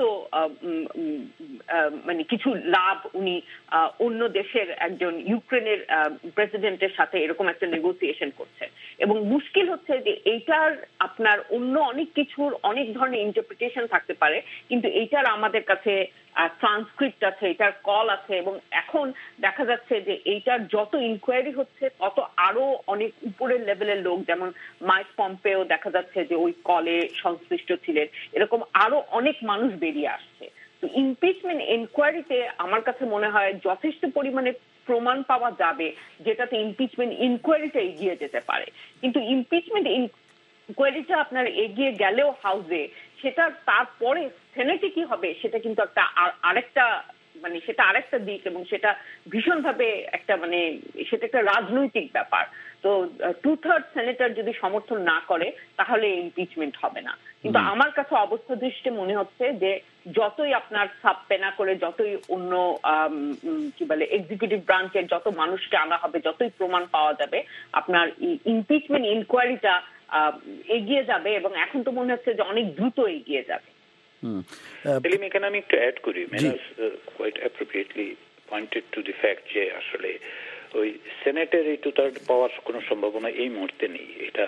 মানে কিছু লাভ উনি অন্য দেশের একজন ইউক্রেনের প্রেসিডেন্টের সাথে এরকম একটা নেগোসিয়েশন করছেন। এবং মুশকিল হচ্ছে যে এইটার আপনার অন্য অনেক কিছুর অনেক ধরনের ইন্টারপ্রিটেশন থাকতে পারে, কিন্তু এইটার আমাদের কাছে ট্রান্সক্রিপ্ট আছে, এটার কল আছে। এবং এখন দেখা যাচ্ছে যে এইটার যত ইনকোয়ারি হচ্ছে তত আরো অনেক উপরের লেভেলের লোক, যেমন মাইক পম্পেও দেখা যাচ্ছে যে ওই কলে সংশ্লিষ্ট ছিলেন, এরকম আরো অনেক মানুষ বেরিয়ে আসছে। তো ইমপিচমেন্ট ইনকোয়ারিতে আমার কাছে মনে হয় যথেষ্ট পরিমাণে প্রমাণ পাওয়া যাবে যেটাতে ইমপিচমেন্ট ইনকোয়ারিটা এগিয়ে যেতে পারে। কিন্তু ইমপিচমেন্ট ইনকোয়ারিটা আপনার এগিয়ে গেলেও হাউসে, সেটা তারপরে সেনেটে কি হবে সেটা কিন্তু একটা আরেকটা মানে সেটা আরেকটা দিক, এবং সেটা ভীষণভাবে একটা মানে সেটা একটা রাজনৈতিক ব্যাপার। তো 2/3 সেনেটর যদি সমর্থন না করে তাহলে ইমপিচমেন্ট হবে না। কিন্তু আমার কাছে অবস্থা দৃষ্টে মনে হচ্ছে যে যতই আপনার সাবপেনা করে, যতই অন্য কি বলে এক্সিকিউটিভ ব্রাঞ্চের যত মানুষকে আনা হবে, যতই প্রমাণ পাওয়া যাবে, আপনার ইমপিচমেন্ট ইনকোয়ারিটা এগিয়ে যাবে। এবং এখন তো মনে হচ্ছে যে অনেক দ্রুত এগিয়ে যাবে। এখানে আমি একটু অ্যাড করি। Mehnaz quite appropriately pointed to the fact যে আসলে ওই সেনেটের এই 2/3 পাওয়ার কোনো সম্ভাবনা এই মুহূর্তে নেই। এটা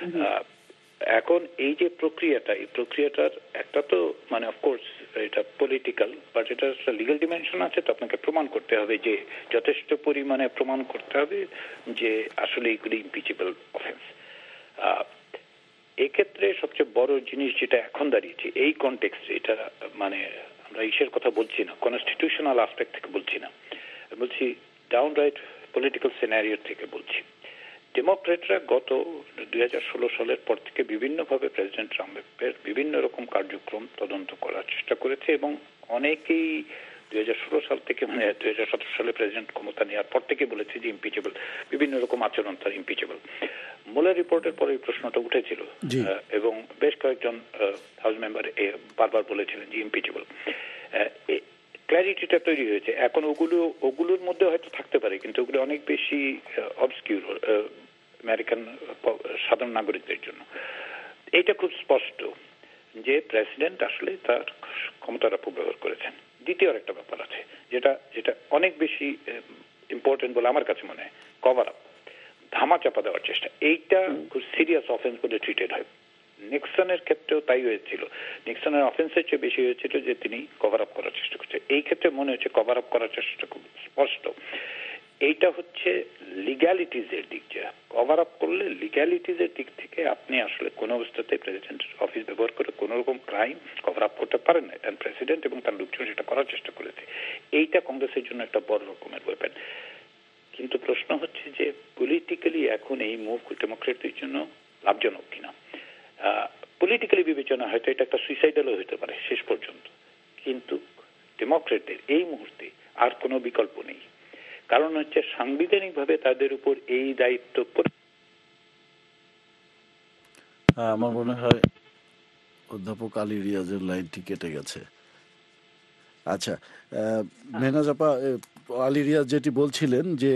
এখন এই যে প্রক্রিয়াটা, এই প্রক্রিয়াটার একটা তো মানে অফকোর্স এটা পলিটিক্যাল, বাট এটা একটা লিগাল ডিমেনশন আছে। তো আপনাকে প্রমাণ করতে হবে, যে যথেষ্ট পরিমাণে প্রমাণ করতে হবে যে আসলে এইগুলি ইমপিচেবল অফেন্স। এক্ষেত্রে সবচেয়ে বড় জিনিস যেটা এখন দাঁড়িয়েছে এই কনটেক্সটে, এটা মানে আমরা ইসের কথা বলছি না, কনস্টিটিউশনাল আসপেক্ট থেকে বলছি না, বলছি ডাউনরাইট পলিটিক্যাল সিনারিও থেকে বলছি। ডেমোক্রেটরা গত 2016 সালের পর থেকে বিভিন্নভাবে প্রেসিডেন্ট ট্রাম্পের বিভিন্ন রকম কার্যক্রম তদন্ত করার চেষ্টা করেছে, এবং অনেকেই 2016 সাল থেকে মানে 2017 সালে প্রেসিডেন্ট ক্ষমতা নেওয়ার পর থেকে বলেছে যে ইমপিচেবল, বিভিন্ন রকম আচরণ তার ইমপিচেবল। মুলার রিপোর্টের পরে এই প্রশ্নটা উঠেছিল এবং বেশ কয়েকজন হাউস মেম্বার বারবার বলেছিলেন যে ইমপিচেবল। ক্ল্যারিটিটা তৈরি হয়েছে। এখন ওগুলোর মধ্যে হয়তো থাকতে পারে, কিন্তু ওগুলো অনেক বেশি অবসকিউর আমেরিকান সাধারণ নাগরিকদের জন্য। এইটা খুব স্পষ্ট যে প্রেসিডেন্ট আসলে তার ক্ষমতার অপব্যবহার করেছেন। দ্বিতীয় একটা ব্যাপার আছে যেটা অনেক বেশি ইম্পর্টেন্ট বলে আমার কাছে মনে হয়, কভার আপ, ধামা চাপা দেওয়ার চেষ্টা। এইটা খুব সিরিয়াস অফেন্স বলে ট্রিটেড হয়। নিক্সনের ক্ষেত্রেও তাই হয়েছিল। নিক্সনের অফেন্সের চেয়ে বেশি হয়েছিল যে তিনি কভার আপ করার চেষ্টা করছে। এই ক্ষেত্রে মনে হচ্ছে কভার আপ করার চেষ্টা খুব স্পষ্ট। এইটা হচ্ছে লিগ্যালিটিজের দিক, যে কভার আপ করলে লিগ্যালিটিজের দিক থেকে আপনি আসলে কোনো অবস্থাতে প্রেসিডেন্টের অফিস ব্যবহার করে কোনো রকম ক্রাইম কভার আপ করতে পারেন না। প্রেসিডেন্ট এবং তার লোকজন সেটা করার চেষ্টা করেছে। এইটা কংগ্রেসের জন্য একটা বড় রকমের ওয়েপেন। কিন্তু প্রশ্ন হচ্ছে যে পলিটিক্যালি এখন এই মুভ ডেমোক্রেটদের জন্য লাভজনক কিনা। পলিটিক্যালি বিবেচনা হয়তো এটা একটা সুইসাইডালও হতে পারে শেষ পর্যন্ত, কিন্তু ডেমোক্রেটদের এই মুহূর্তে আর কোনো বিকল্প নেই। কারণ হচ্ছে সাংবিধানিকভাবে তাদের উপর এই দায়িত্ব। আমার মনে হয় অধ্যাপক আলী রিয়াজের লাইনটি কেটে গেছে। আচ্ছা, মেহনাজ আপা, আলী রিয়াজ যেটি বলছিলেন যে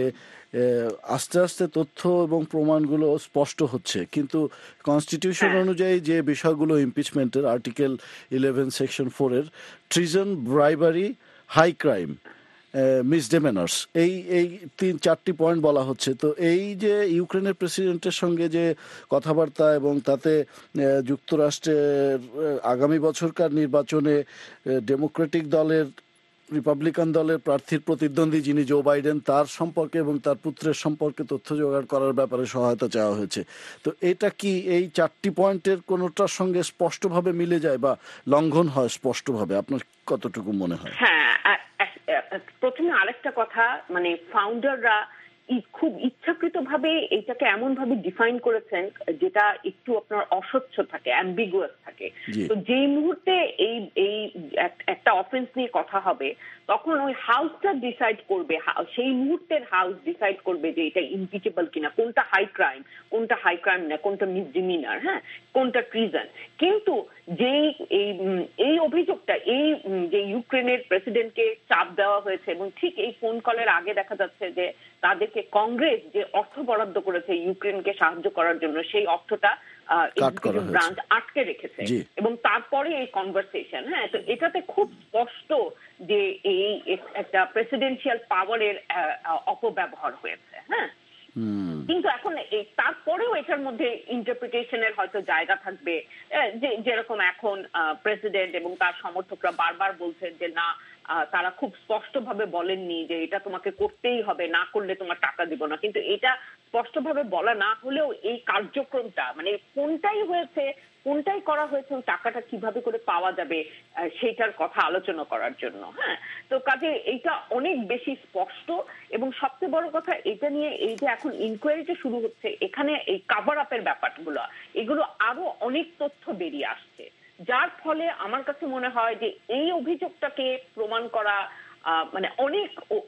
আস্তে আস্তে তথ্য এবং প্রমাণগুলো স্পষ্ট হচ্ছে, কিন্তু কনস্টিটিউশন অনুযায়ী যে বিষয়গুলো ইমপিচমেন্টের আর্টিকেল 11 সেকশন 4-এর treason, bribery, high crime, misdemeanours, এই 3-4টি পয়েন্ট বলা হচ্ছে। তো এই যে ইউক্রেনের প্রেসিডেন্টের সঙ্গে যে কথাবার্তা এবং তাতে যুক্তরাষ্ট্রের আগামী বছরকার নির্বাচনে ডেমোক্রেটিক দলের, রিপাবলিকান দলের প্রার্থীর প্রতিদ্বন্দ্বী যিনি জো বাইডেন, তার সম্পর্কে এবং তার পুত্রের সম্পর্কে তথ্য জোগাড় করার ব্যাপারে সহায়তা চাওয়া হয়েছে। তো এটা কি এই 4টি পয়েন্টের কোনোটার সঙ্গে স্পষ্টভাবে মিলে যায় বা লঙ্ঘন হয় স্পষ্টভাবে? আপনার কতটুকু মনে হয়? হ্যাঁ, প্রথমে আরেকটা কথা, মানে ফাউন্ডাররা খুব ইচ্ছাকৃতভাবে এটাকে এমন ভাবে ডিফাইন করেছেন যেটা একটু আপনার অস্বচ্ছ থাকে, অ্যাম্বিগুয়াস থাকে। তো যেই মুহূর্তে এই একটা অফেন্স নিয়ে কথা হবে, তখন ওই হাউসটা ডিসাইড করবে, সেই মুহূর্তের হাউস ডিসাইড করবে যে এটা ইমপিচেবল কিনা, কোনটা হাই ক্রাইম, কোনটা হাই ক্রাইম না, কোনটা মিসডিমিনার, হ্যাঁ, কোনটা ট্রিজন। কিন্তু যেই এই অভিযোগটা, এই যে ইউক্রেনের প্রেসিডেন্টকে চাপ দেওয়া হয়েছে, এবং ঠিক এই ফোন কলের আগে দেখা যাচ্ছে যে তাদেরকে কংগ্রেস যে অর্থ বরাদ্দ করেছে ইউক্রেনকে সাহায্য করার জন্য, সেই অর্থটা এক্সিকিউটিভ ব্রাঞ্চ আটকে রেখেছে, এবং তারপরে এই কনভারসেশন। হ্যাঁ, তো এটাতে খুব স্পষ্ট যে এই একটা প্রেসিডেন্সিয়াল পাওয়ারের অপব্যবহার হয়েছে। হ্যাঁ, কিন্তু এখন তারপরেও এটার মধ্যে ইন্টারপ্রিটেশনের হয়তো জায়গা থাকবে, যেরকম এখন প্রেসিডেন্ট এবং তার সমর্থকরা বারবার বলছেন যে না, তারা খুব স্পষ্টভাবে বলেননি যে এটা তোমাকে করতেই হবে, না করলে তোমার টাকা দিব না। কিন্তু এটা স্পষ্টভাবে বলা না হলেও এই কার্যক্রমটা, মানে কোনটাই হয়েছে, কোনটাই করা হয়েছে, টাকাটা কিভাবে করে পাওয়া যাবে সেটার কথা আলোচনা করার জন্য। হ্যাঁ, তো কাজে এইটা অনেক বেশি স্পষ্ট। এবং সবচেয়ে বড় কথা, এটা নিয়ে এই যে এখন ইনকোয়ারিটা শুরু হচ্ছে, এখানে এই কাভার আপের ব্যাপারগুলো, এগুলো আরো অনেক তথ্য বেরিয়ে আসছে, যার ফলে আমার কাছে মনে হয় যে এই অভিযোগটাকে প্রমাণ করা, মানে অনেক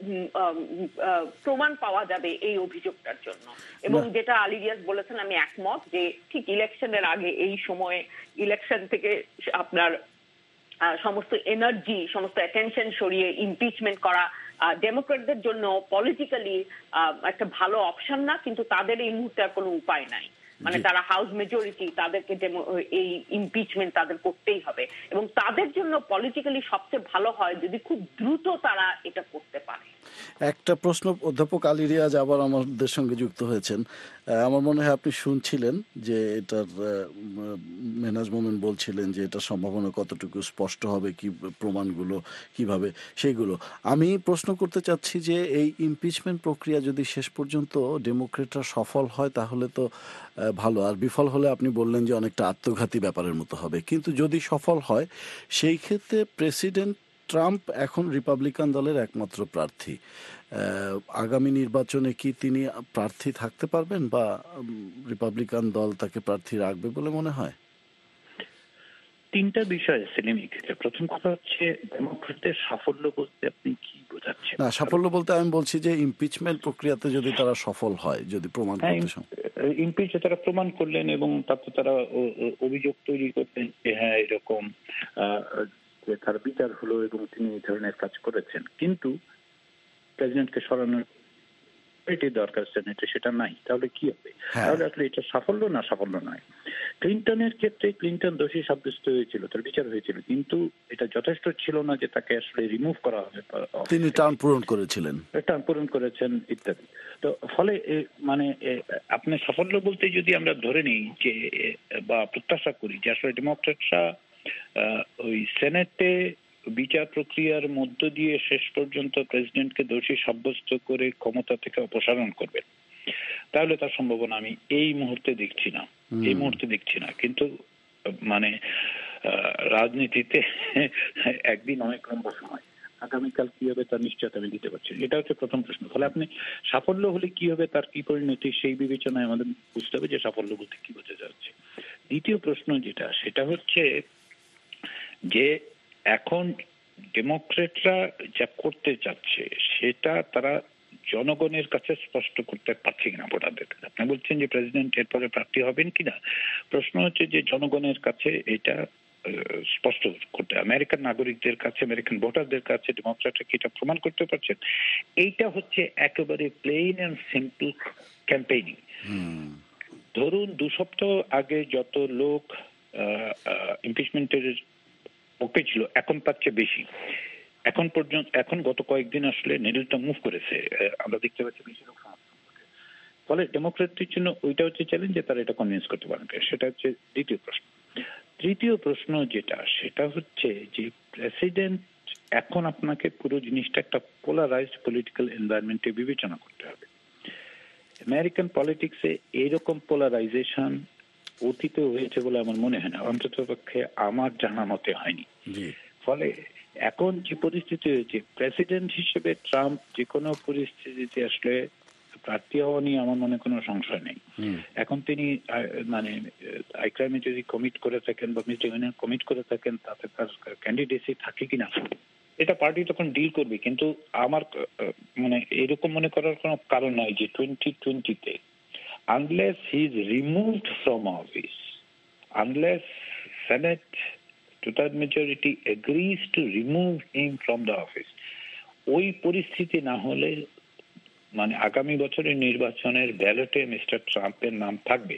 প্রমাণ পাওয়া যাবে এই অভিযোগটার জন্য। এবং যেটা আলী রিয়াজ বলেছেন, আমি একমত যে ঠিক ইলেকশনের আগে, এই সময়ে ইলেকশন থেকে আপনার সমস্ত এনার্জি, সমস্ত অ্যাটেনশন সরিয়ে ইমপিচমেন্ট করা ডেমোক্রেটদের জন্য পলিটিক্যালি একটা ভালো অপশন না, কিন্তু তাদের এই মুহূর্তে আর কোনো উপায় নাই। মানে তারা হাউস মেজরিটি, তাদেরকে এই ইমপিচমেন্ট তাদের করতেই হবে, এবং তাদের জন্য পলিটিক্যালি সবচেয়ে ভালো হয় যদি খুব দ্রুত তারা এটা করতে পারে। একটা প্রশ্ন, অধ্যাপক আলী রিয়াজ আবার আমাদের সঙ্গে যুক্ত হয়েছেন। আমার মনে হয় আপনি শুনছিলেন যে এটার মেহনাজ মোমেন বলছিলেন যে এটার সম্ভাবনা কতটুকু স্পষ্ট হবে, কি প্রমাণগুলো কিভাবে, সেইগুলো আমি প্রশ্ন করতে চাচ্ছি যে এই ইমপিচমেন্ট প্রক্রিয়া যদি শেষ পর্যন্ত ডেমোক্রেটরা সফল হয় তাহলে তো ভালো, আর বিফল হলে আপনি বললেন যে অনেকটা আত্মঘাতী ব্যাপারের মতো হবে। কিন্তু যদি সফল হয়, সেই ক্ষেত্রে প্রেসিডেন্ট ট্রাম্প এখন রিপাবলিকান দলের একমাত্র প্রার্থী। আগামী নির্বাচনে কি তিনি প্রার্থী থাকতে পারবেন, বা রিপাবলিকান দল তাকে প্রার্থী রাখবে বলে মনে হয়? তিনটা বিষয় সেলিম। প্রথম কথা হচ্ছে ডেমোক্রেটদের সাফল্য বলতে আপনি কি বোঝাচ্ছেন? না, সাফল্য বলতে আমি বলছি যে ইমপিচমেন্ট প্রক্রিয়াতে যদি তারা সফল হয়, যদি প্রমাণ করতে, ইমপিচ তারা প্রমাণ করলেন এবং তারপর তারা অভিযোগ তৈরি করতেন যে হ্যাঁ এরকম তার বিচার হলো এবং তিনি এই ধরনের কাজ করেছেন, কিন্তু প্রেসিডেন্টকে সরানোর দরকার সেনেটে সেটা নাই, তাহলে কি হবে? তাহলে আসলে এটা সাফল্য না সাফল্য নয়। ক্লিন্টনের ক্ষেত্রে ক্লিন্টন দোষী সাব্যস্ত হয়েছিল, তার বিচার হয়েছিল, কিন্তু এটা যথেষ্ট ছিল না যে তাকে আসলে রিমুভ করা হবে। তিনি টার্ম পূরণ করেছিলেন, টার্ম পূরণ করেছেন ইত্যাদি। তো ফলে মানে আপনি সাফল্য বলতে যদি আমরা ধরে নিই যে বা প্রত্যাশা করি যে আসলে ডেমোক্রেটরা ওই সেনেটে বিচার প্রক্রিয়ার মধ্য দিয়ে শেষ পর্যন্ত প্রেসিডেন্টকে দোষী সাব্যস্ত করে ক্ষমতা থেকে অপসারণ করবেন, তাহলে তার সম্ভাবনা আমি এই মুহূর্তে দেখছি না। কিন্তু মানে রাজনীতিতে একদিন অনেক লম্বা সময়, আগামীকাল কি হবে তার নিশ্চয়তা আমি দিতে পারছি। এটা হচ্ছে প্রথম প্রশ্ন। ফলে আপনি সাফল্য হলে কি হবে, তার কি পরিণতি, সেই বিবেচনায় আমাদের বুঝতে হবে যে সাফল্য বলতে কি বোঝা যাচ্ছে। দ্বিতীয় প্রশ্ন যেটা, সেটা হচ্ছে যে এখন ডেমোক্রেটরা যা করতে চাচ্ছে সেটা তারা জনগণের কাছে স্পষ্ট করতে পারছে কিনা ভোটারদের কাছে। আপনি বলছেন যে প্রেসিডেন্ট এরপরে প্রার্থী হবেন কিনা, প্রশ্ন হচ্ছে যে জনগণের কাছে এটা স্পষ্ট করতে, আমেরিকান নাগরিকদের কাছে, আমেরিকান ভোটারদের কাছে ডেমোক্রেটরা কি এটা প্রমাণ করতে পারছেন? এইটা হচ্ছে একেবারে প্লেন এন্ড সিম্পল ক্যাম্পেইনিং। ধরুন 2 সপ্তাহ আগে যত লোক ইমপিচমেন্টের পক্ষে ছিল, এখন তার চেয়ে বেশি। এখন গত কয়েকদিন আসলে নেডলটা মুভ করেছে, আমরা দেখতে পাচ্ছি বেশি লোক সমর্থন করে। ফলে ডেমোক্রেটদের জন্য ওইটা হচ্ছে চ্যালেঞ্জ যে তারা এটা কনভিন্স করতে পারবে। সেটা হচ্ছে দ্বিতীয় প্রশ্ন। তৃতীয় প্রশ্ন যেটা, সেটা হচ্ছে যে প্রেসিডেন্ট এখন আপনাকে পুরো জিনিসটা একটা পোলারাইজড পলিটিক্যাল এনভায়রনমেন্টে বিবেচনা করতে হবে। আমেরিকান পলিটিক্সে এইরকম পোলারাইজেশন অতীতে হয়েছে বলে আমার মনে হয় না, অন্তত পক্ষে আমার জানা মতে হয়নি। ফলে এখন যে পরিস্থিতি হয়েছে, প্রেসিডেন্ট হিসেবে ট্রাম্প যে কোনো পরিস্থিতিতে আসলে প্রার্থী হওয়া নিয়ে আমার মনে কোনো সংশয় নেই। এখন তিনি মানে ক্রাইমে যদি কমিট করে থাকেন বা মিসডিমেনির কমিট করে থাকেন, তাতে তার ক্যান্ডিডেসি থাকে কিনা এটা পার্টি তখন ডিল করবে। কিন্তু আমার মানে এরকম মনে করার কোনো কারণ নাই যে 2020-তে unless he is removed from office, unless Senate total majority agrees to remove him from the office, ওই পরিস্থিতি না হলে মানে আগামী বছরের নির্বাচনের ব্যালটে মিস্টার ট্রাম্পের নাম থাকবে।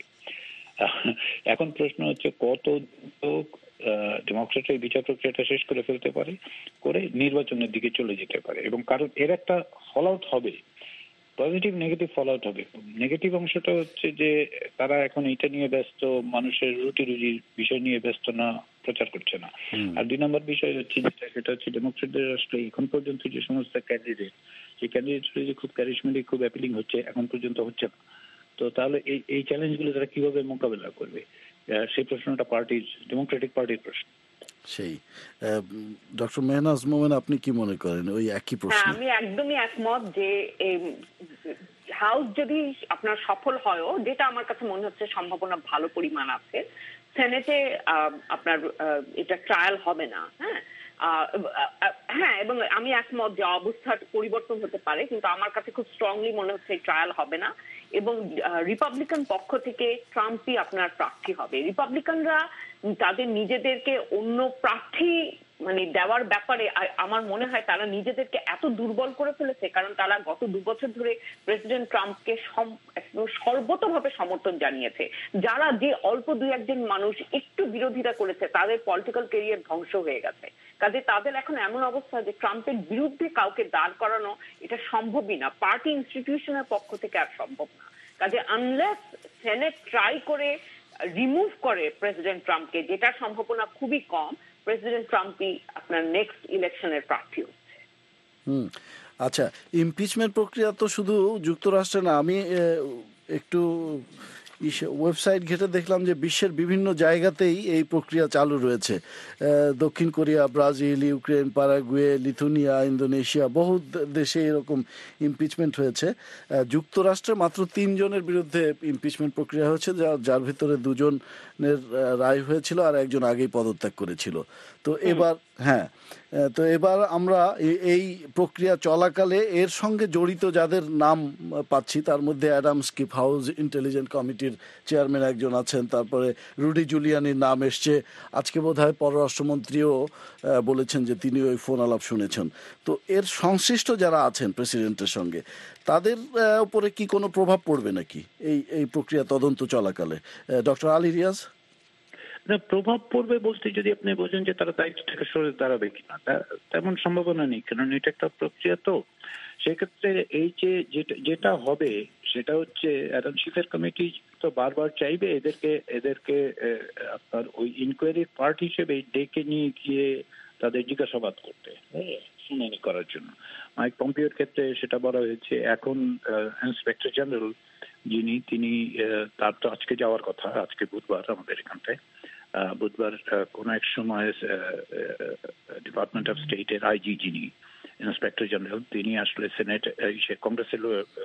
এখন প্রশ্ন হচ্ছে কত ডেমোক্রেট এই বিচার প্রক্রিয়াটা শেষ করে ফেলতে পারে, করে নির্বাচনের দিকে চলে যেতে পারে। এবং কারণ এর একটা ফল আউট হবে, পজিটিভ নেগেটিভ ফল আউট হবে। নেগেটিভ অংশটা হচ্ছে যে তারা এখন এটা নিয়ে ব্যস্ত, মানুষের রুটি রুজির বিষয় নিয়ে ব্যস্ত না, প্রচার করছে না। আর 2 নম্বর বিষয় হচ্ছে যেটা, সেটা হচ্ছে ডেমোক্রেটদের আসলে এখন পর্যন্ত যে সমস্ত ক্যান্ডিডেট, সেই ক্যান্ডিডেটরা যে খুব ক্যারিশমেটিক, খুব অ্যাপিলিং হচ্ছে, এখন পর্যন্ত হচ্ছে না। তো তাহলে এই চ্যালেঞ্জগুলো তারা কিভাবে মোকাবেলা করবে, সেই প্রশ্নটা পার্টির, ডেমোক্রেটিক পার্টির প্রশ্ন। সেই ডক্টর মেহনাজ মোমেন, আপনি কি মনে করেন ওই একই প্রশ্ন? আমি একদমই একমত যে হাউস যদি আপনার সফল হয়ও, যেটা আমার কাছে মনে হচ্ছে সম্ভাবনা ভালো পরিমাণ আছে, সেনেটে আপনার এটা ট্রায়াল হবে না। হ্যাঁ, এবং আমি একমত যে অবস্থার পরিবর্তন হতে পারে, কিন্তু আমার কাছে খুব স্ট্রংলি মনে হচ্ছে ট্রায়াল হবে না। এবং রিপাবলিকান পক্ষ থেকে ট্রাম্পই আপনার প্রার্থী হবে। রিপাবলিকানরা তাদের নিজেদেরকে অন্য প্রার্থী মানে দেওয়ার ব্যাপারে আমার মনে হয় তারা নিজেদেরকে এত দুর্বল করে ফেলেছে, কারণ তারা গত 2 বছর ধরে প্রেসিডেন্ট ট্রাম্পকে সর্বতভাবে সমর্থন জানিয়েছে। যারা যে অল্প 2-1 মানুষ একটু বিরোধিতা করেছে, তাদের পলিটিক্যাল ক্যারিয়ার ধ্বংস হয়ে গেছে। কাজে তাদের এখন এমন অবস্থা যে ট্রাম্পের বিরুদ্ধে কাউকে দাঁড় করানো এটা সম্ভবই না, পার্টি ইনস্টিটিউশনের পক্ষ থেকে আর সম্ভব না। কাজে আনলেস সেনেট ট্রাই করে রিমুভ করে প্রেসিডেন্ট ট্রাম্পকে, যেটা সম্ভাবনা খুবই কম, প্রেসিডেন্ট ট্রাম্পই আপনার নেক্সট ইলেকশনের প্রার্থী হচ্ছে। আচ্ছা, ইমপিচমেন্ট প্রক্রিয়া তো শুধু যুক্তরাষ্ট্রে না, আমি একটু ওয়েবসাইট ঘেটে দেখলাম যে বিশ্বের বিভিন্ন জায়গাতেই এই প্রক্রিয়া চালু রয়েছে। দক্ষিণ Korea, Brazil, Ukraine, Paraguay, Lithuania, Indonesia, বহু দেশে এরকম ইমপিচমেন্ট হয়েছে। যুক্তরাষ্ট্রে মাত্র 3 জনের বিরুদ্ধে ইমপিচমেন্ট প্রক্রিয়া হয়েছে, যার ভিতরে 2 জনের রায় হয়েছিল আর 1 জন আগেই পদত্যাগ করেছিল। তো এবার আমরা এই প্রক্রিয়া চলাকালে এর সঙ্গে জড়িত যাদের নাম পাচ্ছি, তার মধ্যে অ্যাডাম স্কিফ হাউস ইন্টেলিজেন্ট কমিটির চেয়ারম্যান একজন আছেন, তারপরে রুডি জুলিয়ানির নাম এসছে, আজকে বোধহয় পররাষ্ট্রমন্ত্রীও বলেছেন যে তিনি ওই ফোন আলাপ শুনেছেন। তো এর সংশ্লিষ্ট যারা আছেন প্রেসিডেন্টের সঙ্গে, তাদের উপরে কি কোনো প্রভাব পড়বে নাকি এই প্রক্রিয়া তদন্ত চলাকালে? ডক্টর আলী রিয়াজ। প্রভাব পড়বে বলতে যদি আপনি বোঝেন যে তারা দায়িত্ব থেকে সরে দাঁড়াবে কিনা, তেমন সম্ভাবনা নেই, কারণ এটা একটা প্রক্রিয়া। তো সেক্ষেত্রে এই যে যেটা হবে সেটা হচ্ছে অ্যাডাম স্কিফের কমিটি তো বারবার চাইবে এদেরকে আপনার ওই ইনকোয়ারির পার্ট হিসেবে ডেকে নিয়ে গিয়ে তাদের জিজ্ঞাসাবাদ করতে, শুনানি করার জন্য। মাইক পম্পিওর ক্ষেত্রে সেটা বলা হয়েছে। এখন ইন্সপেক্টর জেনারেল তিনি তার তো আজকে যাওয়ার কথা, আজকে বুধবার আমাদের এখানটায়, বুধবার কোন এক সময় ডিপার্টমেন্ট অফ স্টেটের আইজি যিনি ইন্সপেক্টর জেনারেল, তিনি আসলে সেনেট কংগ্রেসের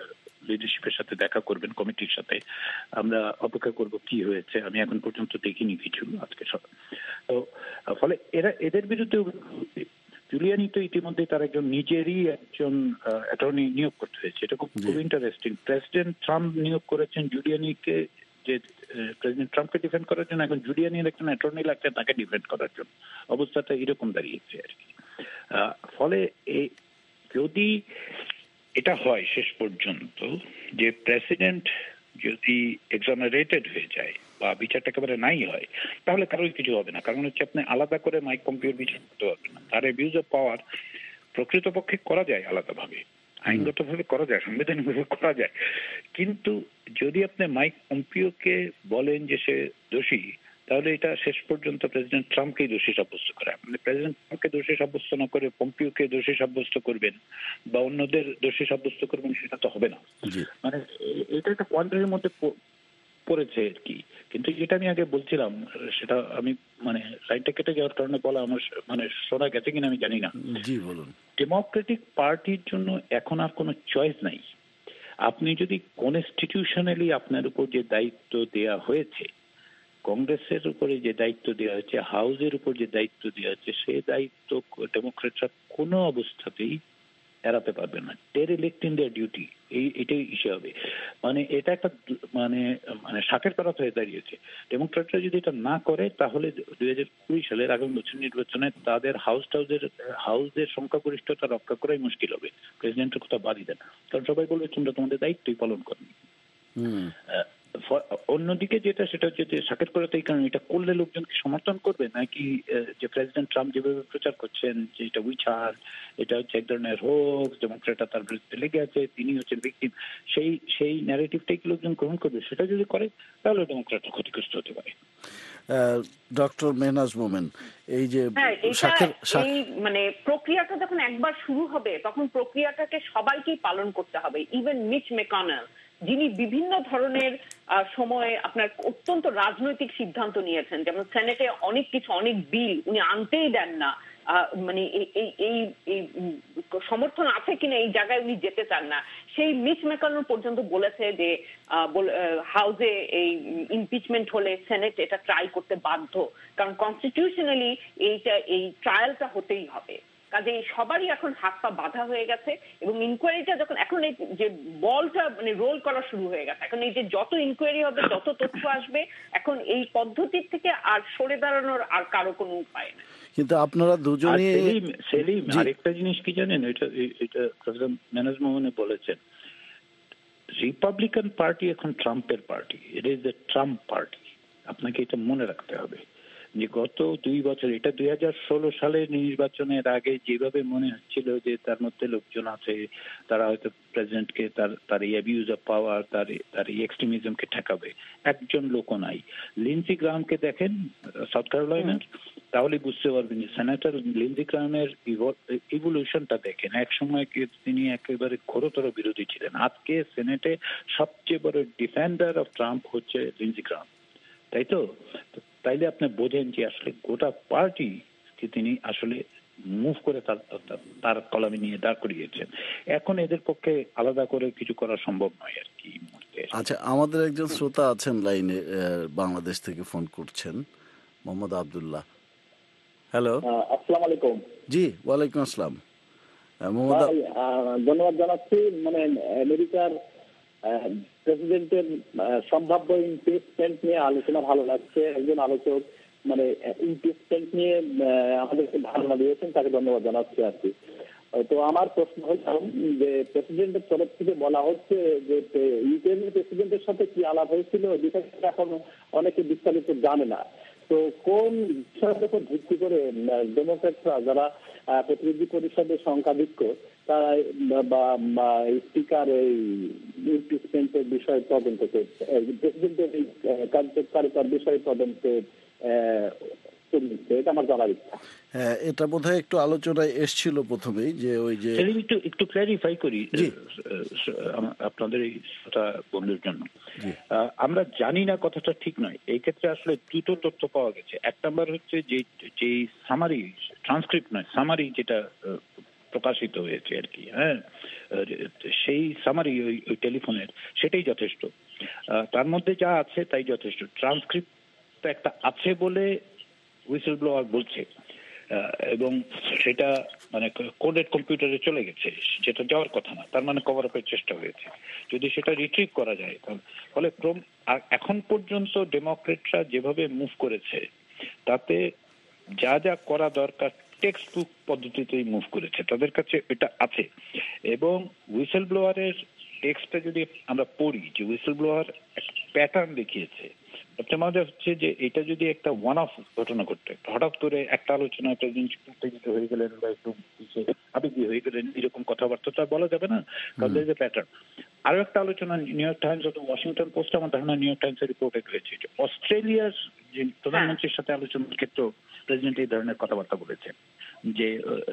লিডারশিপের সাথে দেখা করবেন, কমিটির সাথে। আমরা অপেক্ষা করব কি হয়েছে, আমি এখন পর্যন্ত দেখিনি কিছু আজকে সব। তো ফলে এদের বিরুদ্ধে জুলিয়ানি তো ইতিমধ্যে তার একজন নিজেরই একজন অ্যাটর্নি নিয়োগ করতে হয়েছে। এটা খুব ইন্টারেস্টিং। প্রেসিডেন্ট ট্রাম্প নিয়োগ করেছেন জুলিয়ানিকে, যে প্রেসিডেন্ট ট্রাম্পকে ডিফেন্ড করার জন্য এখন জুলিয়ানির একজন অ্যাটর্নি লাগছে তাকে ডিফেন্ড করার জন্য। অবস্থাটা এরকম দাঁড়িয়েছে আর কি। ফলে যদি এটা হয় শেষ পর্যন্ত যে প্রেসিডেন্ট যদি এক্সোনারেটেড হয়ে যায় বা বিচারটা একেবারে নাই হয়, তাহলে কারোই কিছু হবে না। কারণ হচ্ছে আপনি আলাদা করে মাইক পম্পিওর বিচার করতে পারবেন না। তার অ্যাবিউজ অফ পাওয়ার প্রকৃতপক্ষে করা যায় আলাদাভাবে, আইনগতভাবে করা যায়, সাংবিধানিকভাবে করা যায়। কিন্তু যদি আপনি মাইক পম্পিওকে বলেন যে সে দোষী, তাহলে এটা শেষ পর্যন্ত প্রেসিডেন্ট ট্রাম্পকেই দোষী সাব্যস্ত করে। আপনি প্রেসিডেন্ট ট্রাম্পকে দোষী সাব্যস্ত না করে পম্পিওকে দোষী সাব্যস্ত করবেন বা অন্যদের দোষী সাব্যস্ত করবেন, সেটা তো হবে না। মানে এটা একটা কোয়ান্টারির মধ্যে পড়েছে আর কি। কিন্তু যেটা আমি আগে বলছিলাম, সেটা আমি মানে লাইনটা কেটে যাওয়ার কারণে বলা আমার মানে শোনা গেছে কিনা আমি জানি না। জি বলুন। ডেমোক্রেটিক পার্টির জন্য এখন আর কোনো চয়েস নাই। আপনি যদি কনস্টিটিউশনালি আপনার উপর যে দায়িত্ব দেয়া হয়েছে, কংগ্রেসের উপরে যে দায়িত্ব দেওয়া হয়েছে, হাউসের উপর যে দায়িত্ব দেওয়া হচ্ছে, সে দায়িত্ব ডেমোক্রেটরা কোনো অবস্থাতেই এড়াতে পারবে না। ডেরিলেক্ট ইন দেয়ার ডিউটি, এটাই ইস্যু হবে। মানে এটা একটা মানে মানে শাকের পারাত হয়ে দাঁড়িয়েছে। ডেমোক্রেটরা যদি এটা না করে, তাহলে 2020 সালের আগামী বছর নির্বাচনে তাদের হাউসের সংখ্যাগরিষ্ঠতা রক্ষা করাই মুশকিল হবে। প্রেসিডেন্টের কথা বাদই দেন, কারণ সবাই বলবে তোমরা তোমাদের দায়িত্বই পালন করনি। অন্যদিকে যেটা, সেটা হচ্ছে যে সাকেত করাতে এই কারণে এটা করলে লোকজনকে সমর্থন করবে নাকি যে প্রেসিডেন্ট ট্রাম্প যেভাবে প্রচার করছেন যে এটা উইচার, এটা হচ্ছে এক ধরনের হোক, ডেমোক্রেটরা তার বিরুদ্ধে লেগে আছে, তিনি হচ্ছেন ভিকটিম, সেই ন্যারেটিভটাই কি লোকজন গ্রহণ করবে? সেটা যদি করে তাহলে ডেমোক্রেটরা ক্ষতিগ্রস্ত হতে পারে। ডক্টর মেহনাজ মোমেন, এই যে এই মানে প্রক্রিয়াটা যখন একবার শুরু হবে, তখন প্রক্রিয়াটাকে সবাইকেই পালন করতে হবে। ইভেন মিচ ম্যাকনেল, যিনি বিভিন্ন ধরনের সময়ে আপনার অত্যন্ত রাজনৈতিক সিদ্ধান্ত নিয়েছেন, যেমন সেনেটে অনেক কিছু, অনেক বিল উনি আনতেই দেন না, মানে এই সমর্থন আছে কিনা এই জায়গায় উনি যেতে চান না। সেই মিচ ম্যাকনেল পর্যন্ত বলেছে যে হাউসে এই ইমপিচমেন্ট হলে সেনেট এটা ট্রাই করতে বাধ্য, কারণ কনস্টিটিউশনালি এই ট্রায়ালটা হতেই হবে। কাজে সবারই এখন হাত পা বাঁধা হয়ে গেছে এবং ইনকোয়ারিটা যখন এখন এই যে বলটা মানে রোল করা শুরু হয়ে গেছে, এখন এই যে যত ইনকোয়ারি হবে যত তথ্য আসবে, এখন এই পদ্ধতির থেকে আর সরে দাঁড়ানোর আর কারো কোনো উপায় নেই। কিন্তু আপনারা দুজনে সেলিম আরেকটা জিনিস কি জানেন, এটা প্রেসিডেন্ট মেহনাজ মোমেন বলেছেন, রিপাবলিকান পার্টি এখন ট্রাম্পের party, it is the Trump party. আপনাকে এটা মনে রাখতে হবে যে গত 2 বছর, এটা 2016 সালের নির্বাচনের আগে যেভাবে মনে হচ্ছিল যে তার মধ্যে লোকজন আছে, তারা হয়তো প্রেসিডেন্টকে তার এই অ্যাবিউজ অফ পাওয়ার, তার এই এক্সট্রিমিজমকে ঠেকাবে, একজন লোকও নাই। লিন্ডসি গ্রাহামকে দেখেন সাউথ ক্যারোলাইনার, তাহলে বুঝতে পারবেন যে সেনেটর লিন্ডসি গ্রাহামের ইভলিউশনটা দেখেন। এক সময় তিনি একেবারে ঘোরতর বিরোধী ছিলেন, আজকে সেনেটে সবচেয়ে বড় ডিফেন্ডার অফ ট্রাম্প হচ্ছে লিন্ডসি গ্রাহাম, তাই তো? তাইলে আপনি বোঝেন যে আসলে গোটা পার্টি কে তিনি আসলে মুভ করে তার কলামে নিয়ে দাঁড় করিয়েছেন। এখন এদের পক্ষে আলাদা করে কিছু করা সম্ভব নয় আর কি। আচ্ছা, আমাদের একজন শ্রোতা আছেন লাইনে, বাংলাদেশ থেকে ফোন করছেন, মোহাম্মদ আব্দুল্লাহ। হ্যালো, আসসালামু আলাইকুম। জি ওয়ালাইকুম আসসালাম। ধন্যবাদ জানাচ্ছি। মানে আমেরিকার প্রেসিডেন্টের সম্ভাব্য ইমপিচমেন্ট নিয়ে আলোচনা ভালো লাগছে। একজন আলোচক মানে ইমপিচমেন্ট নিয়ে আমাদেরকে ধারণা দিয়েছেন, তাকে ধন্যবাদ জানাচ্ছি আর কি। তো আমার প্রশ্ন হচ্ছে যে প্রেসিডেন্টের তরফ থেকে বলা হচ্ছে যে ইউক্রেনের প্রেসিডেন্টের সাথে কি আলাপ হয়েছিল, যেটা এখন অনেকে বিস্তারিত জানে না। তো কোন বিষয়ের উপর ভিত্তি করে ডেমোক্রেটরা, যারা প্রতিনিধি পরিষদের সংখ্যাধিক্য, তারা বা স্পিকার এই ইমপিচমেন্টের বিষয়ে তদন্ত করছে, প্রেসিডেন্টের এই কার্যকারিতার বিষয়ে তদন্তে এটা আমার জানার ইচ্ছা। হ্যাঁ, এটা বোধহয় একটু আলোচনায় এসেছিল প্রথমেই, যে ওই যে একটু ক্ল্যারিফাই করি আপনাদের এই বন্ধুর জন্য। আমরা জানি না কথাটা ঠিক নয়, এই ক্ষেত্রে আসলে দুটো তথ্য পাওয়া গেছে। এক নাম্বার হচ্ছে যে সামারি, ট্রান্সক্রিপ্ট নয়, সামারি যেটা প্রকাশিত হয়েছে আর কি, হ্যাঁ, সেই সামারি ওই টেলিফোনের, সেটাই যথেষ্ট। তার মধ্যে যা আছে তাই যথেষ্ট। ট্রান্সক্রিপ্ট একটা আছে বলে হুইসেল ব্লোয়ার বলছে, এবং সেটা মানে কোডেড কম্পিউটারে চলে গেছে, যেটা যাওয়ার কথা না, তার মানে কভার আপের চেষ্টা হয়েছে। যদি সেটা রিট্রিভ করা যায় ফলে এখন পর্যন্ত ডেমোক্রেটরা যেভাবে মুভ করেছে তাতে যা যা করা দরকার টেক্সট বুক পদ্ধতিতেই মুভ করেছে, তাদের কাছে এটা আছে। এবং হুইসেল ব্লোয়ারের টেক্সটটা যদি আমরা পড়ি, যে হুইসেল ব্লোয়ার একটা প্যাটার্ন দেখিয়েছে। সবচেয়ে মজা হচ্ছে যে এটা যদি একটা ওয়ান অফ ঘটনা ঘটে, হঠাৎ করে একটা আলোচনায় প্রেসিডেন্ট উত্তেজিত হয়ে গেলেন বা একটু আবেগী হয়ে গেলেন, এরকম কথাবার্তা তো বলা যাবে না, কারণ যে প্যাটার্ন। আরো একটা আলোচনা নিউ ইয়র্ক টাইমস অথবা ওয়াশিংটন পোস্ট, আমার ধারণা নিউ ইয়র্ক টাইমসে রিপোর্টেড হয়েছে যে অস্ট্রেলিয়ার যে প্রধানমন্ত্রীর সাথে আলোচনার ক্ষেত্রে প্রেসিডেন্ট এই ধরনের কথাবার্তা বলেছেন, যে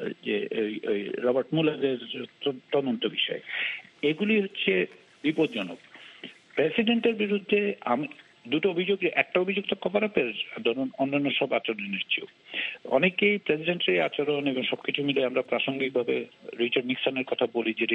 রবার্ট মুলারের তদন্ত বিষয়। এগুলি হচ্ছে বিপজ্জনক। প্রেসিডেন্টের বিরুদ্ধে দুটো অভিযোগ, একটা অভিযোগ তো কভার আপের, ধরুন অন্যান্য সব আচরণের চেয়েও। অনেকেই প্রেসিডেন্টের আচরণ এবং সবকিছু মিলে আমরা প্রাসঙ্গিকভাবে রিচার্ড নিক্সনের কথা বলি, যে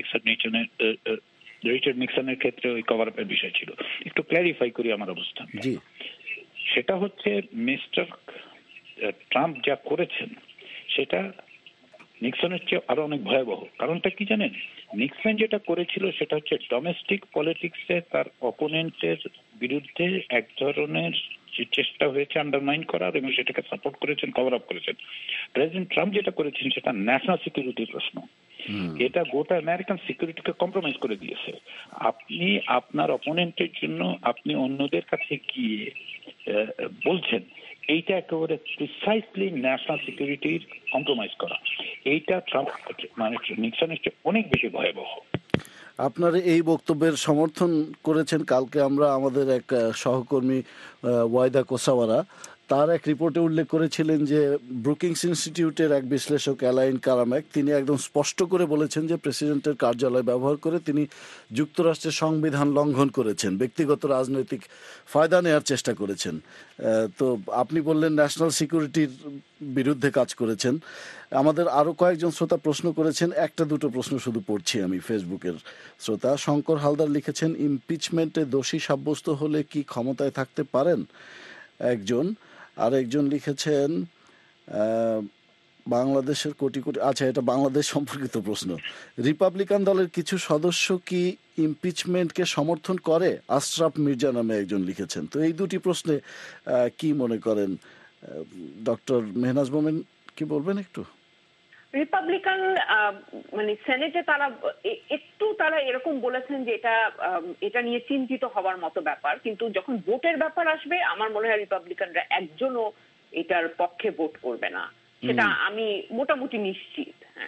রিচার্ড নিক্সনের ক্ষেত্রে ওই কভার আপের বিষয় ছিল। একটু ক্ল্যারিফাই করি আমার অবস্থান। সেটা হচ্ছে মিস্টার ট্রাম্প যা করেছেন সেটা নিক্সনের চেয়ে আরো অনেক ভয়াবহ। কারণটা কি জানেন? নিক্সন যেটা করেছিল সেটা হচ্ছে ডোমেস্টিক পলিটিক্সে তার অপোনেন্টের বিরুদ্ধে এক ধরনের যে চেষ্টা হয়েছে আন্ডারমাইন করার, এবং সেটাকে সাপোর্ট করেছেন, কভার আপ করেছেন। প্রেসিডেন্ট ট্রাম্প যেটা করেছেন সেটা ন্যাশনাল সিকিউরিটির প্রশ্ন। এটা গোটা আমেরিকান সিকিউরিটিকে কম্প্রোমাইজ করে দিয়েছে। আপনি আপনার অপোনেন্টের জন্য আপনি অন্যদের কাছে গিয়ে বলছেন, এইটা একেবারে প্রিসাইসলি ন্যাশনাল সিকিউরিটির কম্প্রোমাইজ করা। এইটা ট্রাম্প মানে নিক্সনের চেয়ে অনেক বেশি ভয়াবহ। আপনার এই বক্তব্যের সমর্থন করেছেন কালকে আমরা আমাদের এক সহকর্মী ওয়াইদা কোসাওয়ারা, তার এক রিপোর্টে উল্লেখ করেছিলেন যে ব্রুকিংস ইনস্টিটিউটের এক বিশ্লেষক অ্যালাইন কারামেক, তিনি একদম স্পষ্ট করে বলেছেন যে প্রেসিডেন্টের কার্যালয় ব্যবহার করে তিনি যুক্তরাষ্ট্রের সংবিধান লঙ্ঘন করেছেন, ব্যক্তিগত রাজনৈতিক ফায়দা নেওয়ার চেষ্টা করেছেন। তো আপনি বললেন ন্যাশনাল সিকিউরিটির বিরুদ্ধে কাজ করেছেন। আমাদের আরও কয়েকজন শ্রোতা প্রশ্ন করেছেন, একটা দুটো প্রশ্ন শুধু পড়ছি আমি। ফেসবুকের শ্রোতা শঙ্কর হালদার লিখেছেন, ইমপিচমেন্টে দোষী সাব্যস্ত হলে কি ক্ষমতায় থাকতে পারেন একজন। আর একজন লিখেছেন বাংলাদেশের কোটি কোটি, আচ্ছা এটা বাংলাদেশ সম্পর্কিত প্রশ্ন, রিপাবলিকান দলের কিছু সদস্য কি ইমপিচমেন্টকে সমর্থন করে? আশরাফ মির্জা নামে একজন লিখেছেন। তো এই দুটি প্রশ্নে কি মনে করেন ডক্টর মেহনাজ মোমেন, কি বলবেন একটু? রিপাবলিকান মানে সেনেটে তারা এরকম বলেছেন যে এটা নিয়ে চিন্তিত হওয়ার মতো ব্যাপার, কিন্তু যখন ভোটের ব্যাপার আসবে আমার মনে হয় রিপাবলিকানরা একজনও এটার পক্ষে ভোট করবে না, সেটা আমি মোটামুটি নিশ্চিত। হ্যাঁ,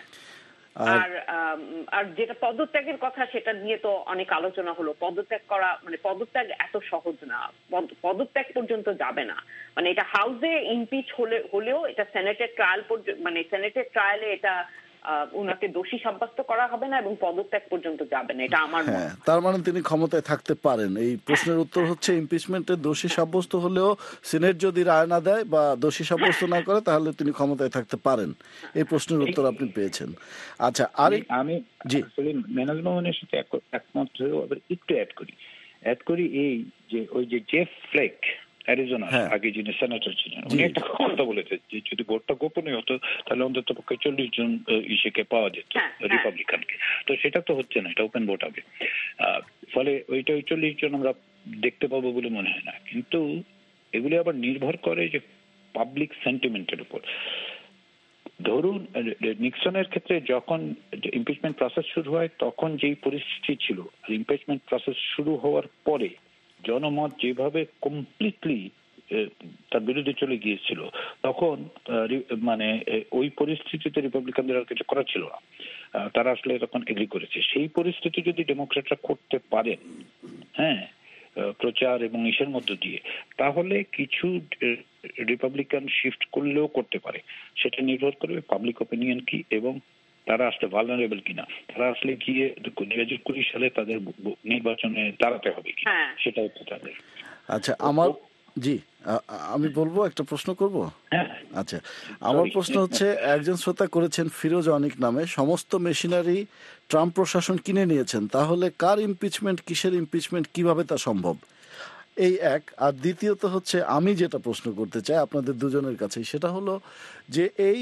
আর যেটা পদত্যাগের কথা, সেটা নিয়ে তো অনেক আলোচনা হলো। পদত্যাগ করা মানে পদত্যাগ এত সহজ না, পদত্যাগ পর্যন্ত যাবে না। মানে এটা হাউসে ইমপিচ হলেও এটা সেনেটের ট্রায়াল মানে সেনেটের ট্রায়ালে এটা উনাকে দোষী সাব্যস্ত করা হবে না এবং পদত্যাগ পর্যন্ত যাবে না, এটা আমার মনে হয়। তার মানে তিনি ক্ষমতায় থাকতে পারেন। এই প্রশ্নের উত্তর হচ্ছে ইমপিচমেন্টের দোষী সাব্যস্ত হলেও সিনেট যদি রায় না দেয় বা দোষী সাব্যস্ত না করে তাহলে তিনি ক্ষমতায় থাকতে পারেন। এই প্রশ্নের উত্তর আপনি পেয়েছেন। আচ্ছা, আমি জি মেহনাজ মোমেনের সাথে একমত হয়েও আবার একটু অ্যাড করি এই যে ওই যে জেফ ফ্লেক অ্যারিজোনা আগে যিনি সেনেটর ছিলেন, উনি একটা কথা বলেছেন যে যদি ভোটটা গোপনে হতো তাহলে অন্তত পক্ষে 40 জন ইসেকে পাওয়া যেত রিপাবলিকানকে। তো সেটা তো হচ্ছে না, এটা ওপেন ভোট হবে। ফলে ওইটা 40 জন আমরা দেখতে পাবো বলে মনে হয় না। কিন্তু এগুলি আবার নির্ভর করে যে পাবলিক সেন্টিমেন্টের উপর। ধরুন নিক্সনের ক্ষেত্রে যখন ইমপিচমেন্ট প্রসেস শুরু হয় তখন যেই পরিস্থিতি ছিল, ইমপিচমেন্ট প্রসেস শুরু হওয়ার পরে জনমত যেভাবে কমপ্লিটলি তার বিরুদ্ধে চলে গিয়েছিল, তখন মানে ওই পরিস্থিতিতে রিপাবলিকানদের আর কিছু করা ছিল না, তারা আসলে তখন এগ্রি করেছে। সেই পরিস্থিতি যদি ডেমোক্রেটরা করতে পারেন, হ্যাঁ, প্রচার এবং ইসের মধ্য দিয়ে, তাহলে কিছু রিপাবলিকান শিফট করলেও করতে পারে। সেটা নির্ভর করবে পাবলিক ওপিনিয়ন কি এবং তারা আসলে ভালনারেবল কিনা, তারা আসলে গিয়ে 2020 সালে তাদের নির্বাচনে দাঁড়াতে হবে কি, সেটা হচ্ছে তাদের। আচ্ছা, আমার জি আমি বলবো, একটা প্রশ্ন করব। আচ্ছা, আমার প্রশ্ন হচ্ছে, একজন শ্রোতা করেছেন ফিরোজ অনিক নামে, সমস্ত মেশিনারি ট্রাম্প প্রশাসন কিনে নিয়েছেন, তাহলে কার ইমপিচমেন্ট, কিসের ইমপিচমেন্ট, কিভাবে তা সম্ভব? এই এক। আর দ্বিতীয়ত হচ্ছে, আমি যেটা প্রশ্ন করতে চাই আপনাদের দুজনের কাছে, সেটা হলো যে এই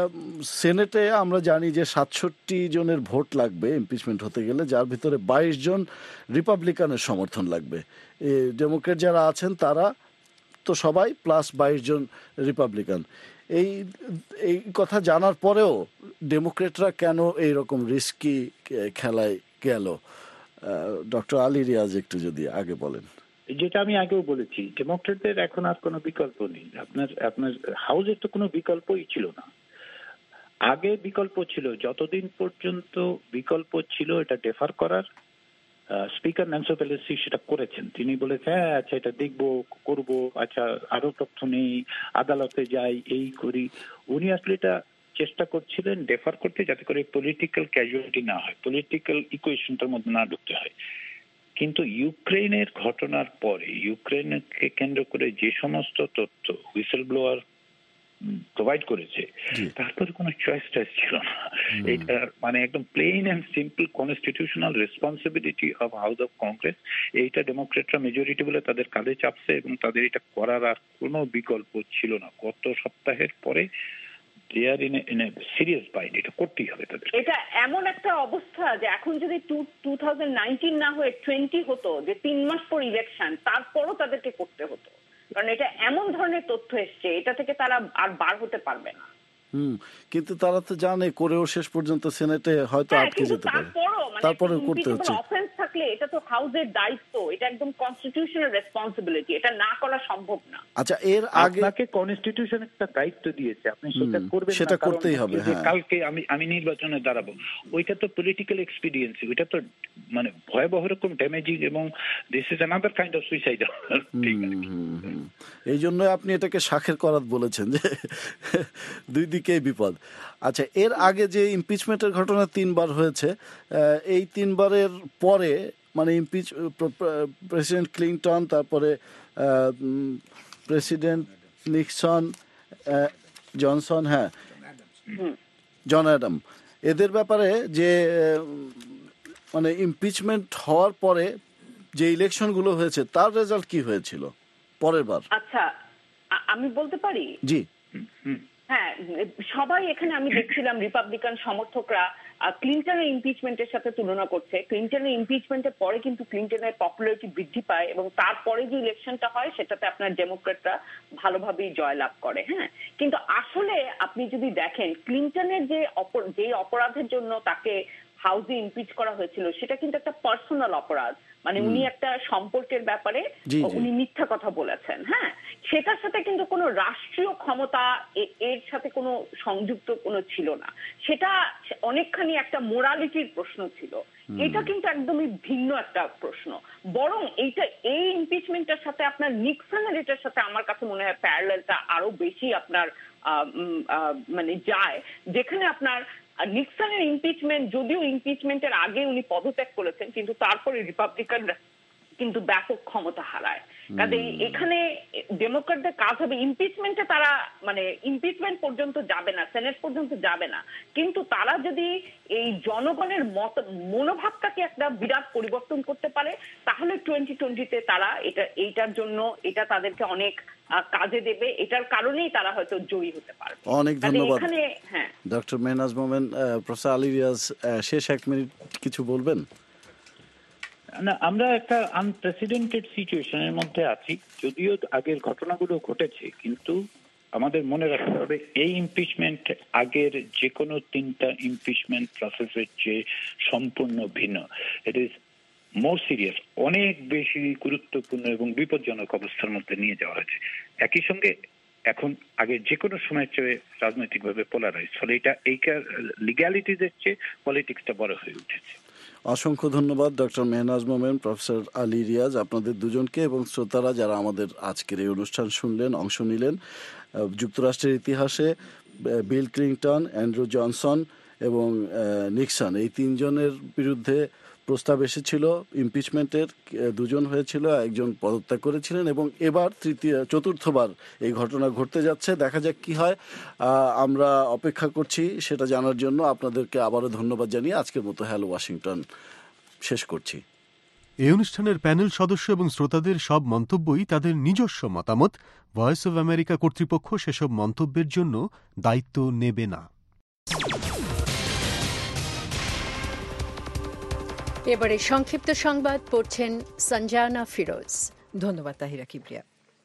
সেনেটে আমরা জানি যে 67 জনের ভোট লাগবে ইমপিচমেন্ট হতে গেলে, যার ভিতরে 22 জন রিপাবলিকানের সমর্থন লাগবে। ডেমোক্রেট যারা আছেন তারা তো সবাই, প্লাস 22 জন রিপাবলিকান। এই এই কথা জানার পরেও ডেমোক্রেটরা কেন এইরকম রিস্কি খেলায় গেল? ডক্টর আলী রিয়াজ একটু যদি আগে বলেন। যেটা আমি আগেও বলেছি, ডেমোক্রেটদের এখন আর কোনো বিকল্প নেই। আপনার হাউসের তো কোনো বিকল্পই ছিল না। আগে বিকল্প ছিল, যতদিন পর্যন্ত বিকল্প ছিল এটা ডেফার করার, স্পিকার ন্যান্সি পেলোসি সেটা করেছেন। তিনি বলেছেন, হ্যাঁ আচ্ছা এটা দেখবো, করবো, আচ্ছা আরো তথ্য নেই, আদালতে যাই, এই করি। উনি আসলে এটা চেষ্টা করছিলেন ডেফার করতে, যাতে করে পলিটিক্যাল ক্যাজুয়ালিটি না হয়, পলিটিক্যাল ইকুয়েশনটার মধ্যে না ঢুকতে হয়। কিন্তু ইউক্রেনের ঘটনার পরে, ইউক্রেনকে কেন্দ্র করে যে সমস্ত তথ্য হুইসেল ব্লোয়ার প্রোভাইড করেছে, তারপরে কোনো চয়েস টয়েস ছিল না। এটা মানে একদম plain and simple constitutional responsibility of house of Congress. এইটা ডেমোক্রেটরা মেজরিটি বলে তাদের কাঁধে চাপছে এবং তাদের এটা করার আর কোনো বিকল্প ছিল না। গত সপ্তাহের পরে they are in a serious bind, এটা করতেই হবে তাদের। এটা এমন একটা অবস্থা যে এখন যদি 2019 না হয়ে 20 হতো, যে 3 মাস পর ইলেকশন, তারপরও তাদেরকে করতে হতো, কারণ এটা এমন ধরনের তথ্য এসছে, এটা থেকে তারা আর বার হতে পারবে না। কিন্তু তারা তো জানে, করেও শেষ পর্যন্ত সেনেটে হয়তো আটকে যেতে পারে, তারপরে করতে হচ্ছে। অফেন্স থাকলে এটা তো হাউসের দায়িত্ব, এটা একদম কনস্টিটিউশনাল রেসপন্সিবিলিটি, এটা না করা সম্ভব না। আচ্ছা, এর আগে আপনাকে কনস্টিটিউশন একটা দায়িত্ব দিয়েছে, আপনি সেটা করবেন, সেটা করতেই হবে। হ্যাঁ, কালকে আমি নির্বাচনে দাঁড়াবো, ওইটা তো পলিটিক্যাল এক্সপিরিয়েন্স, ওইটা তো মানে ভয়াবহ রকম ড্যামেজিং, এবং this is another kind of suicide. এই জন্য আপনি এটাকে শাখের করাত বলেছেন, যে দুই দিকেই বিপদ। আচ্ছা, এর আগে যে ইমপিচমেন্টের ঘটনা 3 বার হয়েছে, এই 3 বারের পরে মানে প্রেসিডেন্ট ক্লিনটন, তারপরে প্রেসিডেন্ট নিক্সন, জনসন, হ্যাঁ জন অ্যাডাম, এদের ব্যাপারে যে মানে ইমপিচমেন্ট হওয়ার পরে যে ইলেকশনগুলো হয়েছে, তার রেজাল্ট কি হয়েছিল পরের বার? আচ্ছা, আমি বলতে পারি? জি। হ্যাঁ, সবাই এখানে আমি দেখছিলাম রিপাবলিকান সমর্থকরা ক্লিনটনের ইমপিচমেন্টের সাথে তুলনা করছে। ক্লিনটনের ইমপিচমেন্টের পরে কিন্তু ক্লিনটনের পপুলারিটি বৃদ্ধি পায়, এবং তারপরে যে ইলেকশনটা হয় সেটাতে আপনার ডেমোক্রেটরা ভালোভাবেই জয়লাভ করে। হ্যাঁ, কিন্তু আসলে আপনি যদি দেখেন, ক্লিনটনের যে অপরাধের জন্য তাকে হাউসে ইমপিচ করা হয়েছিল, সেটা কিন্তু একটা পার্সোনাল অপরাধ। মানে উনি একটা সম্পর্কের ব্যাপারে উনি মিথ্যা কথা বলেছেন। হ্যাঁ, সেটার সাথে কিন্তু কোনো রাষ্ট্রীয় ক্ষমতা এর সাথে কোনো সংযুক্ত কোনো ছিল না, সেটা অনেকখানি একটা মোরালিটির প্রশ্ন ছিল। এটা কিন্তু একদমই ভিন্ন একটা প্রশ্ন। বরং এই ইমপিচমেন্টের সাথে আপনার নিক্সনের এটার সাথে আমার কাছে মনে হয় প্যারালেলটা আরো বেশি আপনার মানে যায়, যেখানে আপনার নিক্সনের ইমপিচমেন্ট, যদিও ইমপিচমেন্টের আগে উনি পদত্যাগ করেছেন, কিন্তু তারপরে রিপাবলিকানরা কিন্তু ব্যাপক ক্ষমতা হারায়। কাজে এখানে ডেমোক্রেটদের কাজ হবে, ইমপিচমেন্টে তারা মানে ইমপিচমেন্ট পর্যন্ত যাবে না, সেনেট পর্যন্ত যাবে না, কিন্তু তারা যদি এই জনগণের মনোভাবটাকে একটা বিরাট পরিবর্তন করতে পারে, তাহলে 2020-তে তারা এইটার জন্য এটা তাদেরকে অনেক কাজে দেবে। এটার কারণেই তারা হয়তো জয়ী হতে পারবে। অনেক ধন্যবাদ হ্যাঁ, ডক্টর মেহনাজ মোমেন। প্রফেসর আলী রিয়াজ, শেষ 1 মিনিট কিছু বলবেন? না, আমরা একটা আনপ্রেসিডেন্টেড সিচুয়েশনের মধ্যে আছি। যদিও আগের ঘটনাগুলো ঘটেছে, কিন্তু আমাদের মনে রাখতে হবে এই ইমপিচমেন্ট আগের যে কোনো 3টা ইমপিচমেন্ট প্রসেসের চেয়ে সম্পূর্ণ ভিন্ন। ইট ইজ মোর সিরিয়াস, অনেক বেশি গুরুত্বপূর্ণ এবং বিপজ্জনক অবস্থার মধ্যে নিয়ে যাওয়া হয়েছে। একই সঙ্গে এখন আগে যে কোনো সময়ের চেয়ে রাজনৈতিকভাবে পোলারাইজ, ফলে এইটা লিগ্যালিটিজের চেয়ে পলিটিক্সটা বড় হয়ে উঠেছে। অসংখ্য ধন্যবাদ ডক্টর মেহনাজ মোমেন, প্রফেসর আলী রিয়াজ, আপনাদের দুজনকে, এবং শ্রোতারা যারা আমাদের আজকের এই অনুষ্ঠান শুনলেন, অংশ নিলেন। যুক্তরাষ্ট্রের ইতিহাসে বিল ক্লিনটন, অ্যান্ড্রু জনসন এবং নিক্সন, এই 3 জনের বিরুদ্ধে প্রস্তাব এসেছিল ইমপিচমেন্টের, দুজন হয়েছিল, একজন পদত্যাগ করেছিলেন এবং এবার চতুর্থবার এই ঘটনা ঘটতে যাচ্ছে। দেখা যাক কি হয়, আমরা অপেক্ষা করছি সেটা জানার জন্য। আপনাদেরকে আবারও ধন্যবাদ জানিয়ে আজকের মতো হ্যালো ওয়াশিংটন শেষ করছি। এই অনুষ্ঠানের প্যানেল সদস্য এবং শ্রোতাদের সব মন্তব্যই তাদের নিজস্ব মতামত। ভয়েস অব আমেরিকা কর্তৃপক্ষ সেসব মন্তব্যের জন্য দায়িত্ব নেবে না। এবারে সংক্ষিপ্ত সংবাদ পড়ছেন সঞ্জানা ফিরোজ। ধন্যবাদ তাহিরা কিবরিয়া।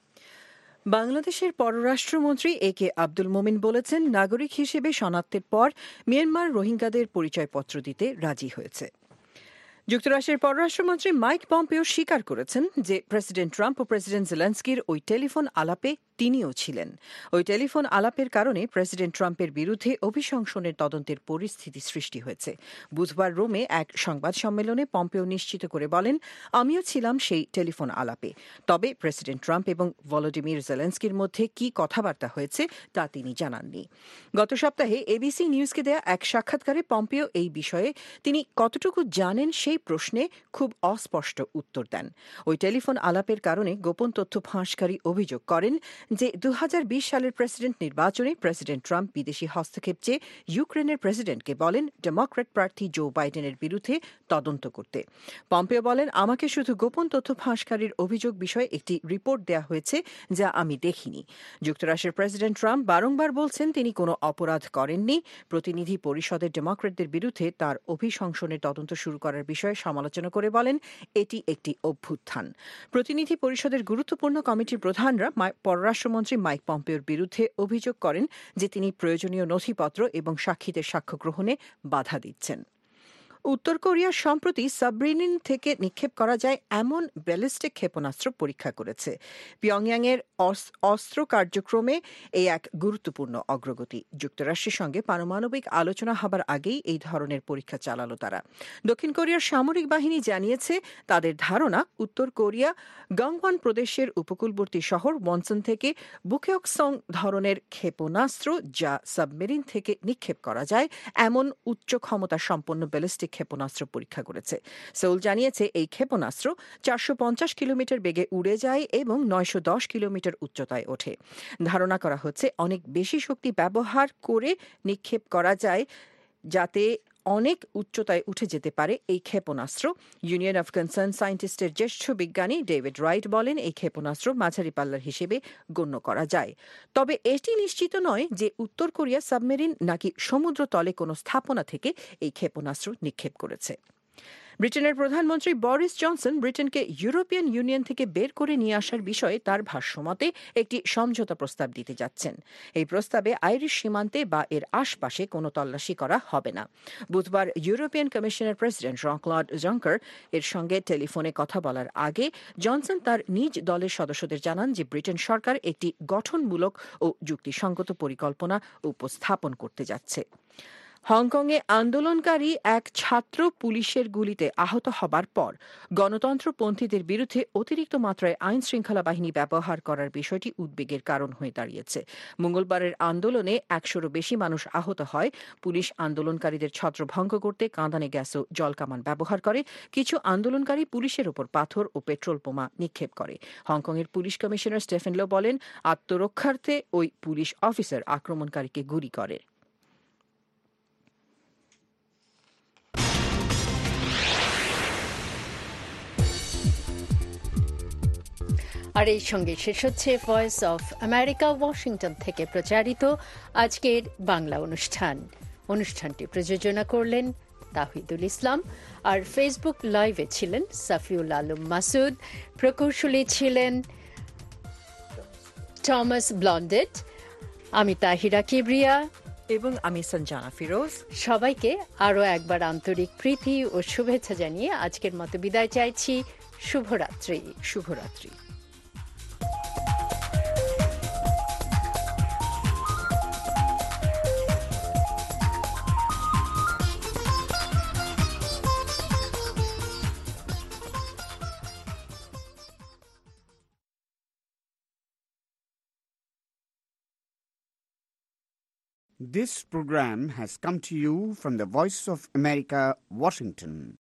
বাংলাদেশের পররাষ্ট্রমন্ত্রী এ কে আব্দুল মোমিন বলেছেন, নাগরিক হিসেবে শনাক্তের পর মিয়ানমার রোহিঙ্গাদের পরিচয়পত্র দিতে রাজি হয়েছে। যুক্তরাষ্ট্রের পররাষ্ট্রমন্ত্রী মাইক পম্পেও স্বীকার করেছেন যে প্রেসিডেন্ট ট্রাম্প ও প্রেসিডেন্ট জেলেনস্কির ওই টেলিফোন আলাপে তিনিও ছিলেন। ওই টেলিফোন আলাপের কারণে প্রেসিডেন্ট ট্রাম্পের বিরুদ্ধে অভিশংসনের তদন্তের পরিস্থিতি সৃষ্টি হয়েছে। বুধবার রোমে এক সংবাদ সম্মেলনে পম্পেও নিশ্চিত করে বলেন, আমিও ছিলাম সেই টেলিফোন আলাপে। তবে প্রেসিডেন্ট ট্রাম্প এবং ভলোদিমির জেলেনস্কির মধ্যে কি কথাবার্তা হয়েছে তা তিনি জানাননি। গত সপ্তাহে এবিসি নিউজকে দেয়া এক সাক্ষাৎকারে পম্পেও এই বিষয়ে তিনি কতটুকু জানেন সেই প্রশ্নে খুব অস্পষ্ট উত্তর দেন। ওই টেলিফোন আলাপের কারণে গোপন তথ্য ফাঁসকারী অভিযোগ করেন যে 2020 সালের প্রেসিডেন্ট নির্বাচনে প্রেসিডেন্ট ট্রাম্প বিদেশি হস্তক্ষেপ চেয়ে ইউক্রেনের প্রেসিডেন্টকে বলেন ডেমোক্র্যাট প্রার্থী জো বাইডেনের বিরুদ্ধে তদন্ত করতে। পম্পেও বলেন, আমাকে শুধু গোপন তথ্য ফাঁসকারীর অভিযোগ বিষয়ে একটি রিপোর্ট দেয়া হয়েছে যা আমি দেখিনি। যুক্তরাষ্ট্রের প্রেসিডেন্ট ট্রাম্প বারংবার বলছেন তিনি কোনো অপরাধ করেননি। প্রতিনিধি পরিষদের ডেমোক্র্যাটদের বিরুদ্ধে তার অভিশংসনের তদন্ত শুরু করার বিষয়ে সমালোচনা করে বলেন, এটি একটি অভ্যুত্থান। প্রতিনিধি পরিষদের গুরুত্বপূর্ণ কমিটির প্রধানরা পররাষ্ট্রমন্ত্রী মাইক পম্পেওর বিরুদ্ধে অভিযোগ করেন যে তিনি প্রয়োজনীয় নথিপত্র এবং সাক্ষীদের সাক্ষ্য গ্রহণে বাধা দিচ্ছেন। উত্তর কোরিয়া সম্প্রতি সাবমেরিন থেকে নিক্ষেপ করা যায় এমন ব্যালিস্টিক ক্ষেপণাস্ত্র পরীক্ষা করেছে। পিয়ংইয়াংয়ের অস্ত্র কার্যক্রমে এই এক গুরুত্বপূর্ণ অগ্রগতি। যুক্তরাষ্ট্রের সঙ্গে পারমাণবিক আলোচনা হবার আগেই এই ধরনের পরীক্ষা চালালো তারা। দক্ষিণ কোরিয়ার সামরিক বাহিনী জানিয়েছে তাদের ধারণা উত্তর কোরিয়া গংওয়ান প্রদেশের উপকূলবর্তী শহর ওয়ানসন থেকে বুকেওকসং ধরনের ক্ষেপণাস্ত্র, যা সাবমেরিন থেকে নিক্ষেপ করা যায় এমন উচ্চ ক্ষমতা সম্পন্ন ব্যালিস্টিক ক্ষেপণাস্ত্র পরীক্ষা করেছে। সেউল জানিয়েছে এই ক্ষেপণাস্ত্র 450 কিলোমিটার বেগে উড়ে যায় এবং 910 কিলোমিটার উচ্চতায় ওঠে। ধারণা করা হচ্ছে অনেক বেশি শক্তি ব্যবহার করে নিক্ষেপ করা যায় যাতে অনেক উচ্চতায় উঠে যেতে পারে এই ক্ষেপণাস্ত্র। ইউনিয়ন অফ কনসার্ন সায়েন্টিস্টের জ্যেষ্ঠ বিজ্ঞানী ডেভিড রাইট বলেন, এই ক্ষেপণাস্ত্র মাঝারি পাল্লার হিসেবে গণ্য করা যায়। তবে এটি নিশ্চিত নয় যে উত্তর কোরিয়া সাবমেরিন নাকি সমুদ্র তলে কোনো স্থাপনা থেকে এই ক্ষেপণাস্ত্র নিক্ষেপ করেছে। ব্রিটেনের প্রধানমন্ত্রী বরিস জনসন ব্রিটেনকে ইউরোপিয়ান ইউনিয়ন থেকে বের করে নিয়ে আসার বিষয়ে তার ভাষ্যমতে একটি সমঝোতা প্রস্তাব দিতে যাচ্ছেন। এই প্রস্তাবে আইরিশ সীমান্তে বা এর আশপাশে কোনো তল্লাশি করা হবে না। বুধবার ইউরোপিয়ান কমিশনের প্রেসিডেন্ট জঁ-ক্লদ জাঙ্কার এর সঙ্গে টেলিফোনে কথা বলার আগে জনসন তার নিজ দলের সদস্যদের জানান যে ব্রিটেন সরকার একটি গঠনমূলক ও যুক্তিসঙ্গত পরিকল্পনা উপস্থাপন করতে যাচ্ছে। হংকংয়ে আন্দোলনকারী এক ছাত্র পুলিশের গুলিতে আহত হবার পর গণতন্ত্রপন্থীদের বিরুদ্ধে অতিরিক্ত মাত্রায় আইন শৃঙ্খলা বাহিনী ব্যবহার করার বিষয়টি উদ্বেগের কারণ হয়ে দাঁড়িয়েছে। মঙ্গলবারের আন্দোলনে 100-রও বেশি মানুষ আহত হয়। পুলিশ আন্দোলনকারীদের ছত্রভঙ্গ করতে কাঁদানে গ্যাস ও জলকামান ব্যবহার করে। কিছু আন্দোলনকারী পুলিশের ওপর পাথর ও পেট্রোল বোমা নিক্ষেপ করে। হংকংয়ের পুলিশ কমিশনার স্টেফেন লো বলেন, আত্মরক্ষার্থে ওই পুলিশ অফিসার আক্রমণকারীকে গুলি করে। আর এই সঙ্গে শেষ হচ্ছে ভয়েস অফ আমেরিকা ওয়াশিংটন থেকে প্রচারিত আজকের বাংলা অনুষ্ঠানটি প্রযোজনা করলেন তাহিদুল ইসলাম, আর ফেসবুক লাইভে ছিলেন সাফিউল আলম মাসুদ, প্রকৌশলী ছিলেন টমাস ব্লন্ডেট, আমি তাহিরা কিবরিয়া এবং আমি সঞ্জানা ফিরোজ। সবাইকে আরও একবার আন্তরিক প্রীতি ও শুভেচ্ছা জানিয়ে আজকের মতো বিদায় চাইছি। শুভরাত্রি। শুভরাত্রি। This program has come to you from the Voice of America, Washington.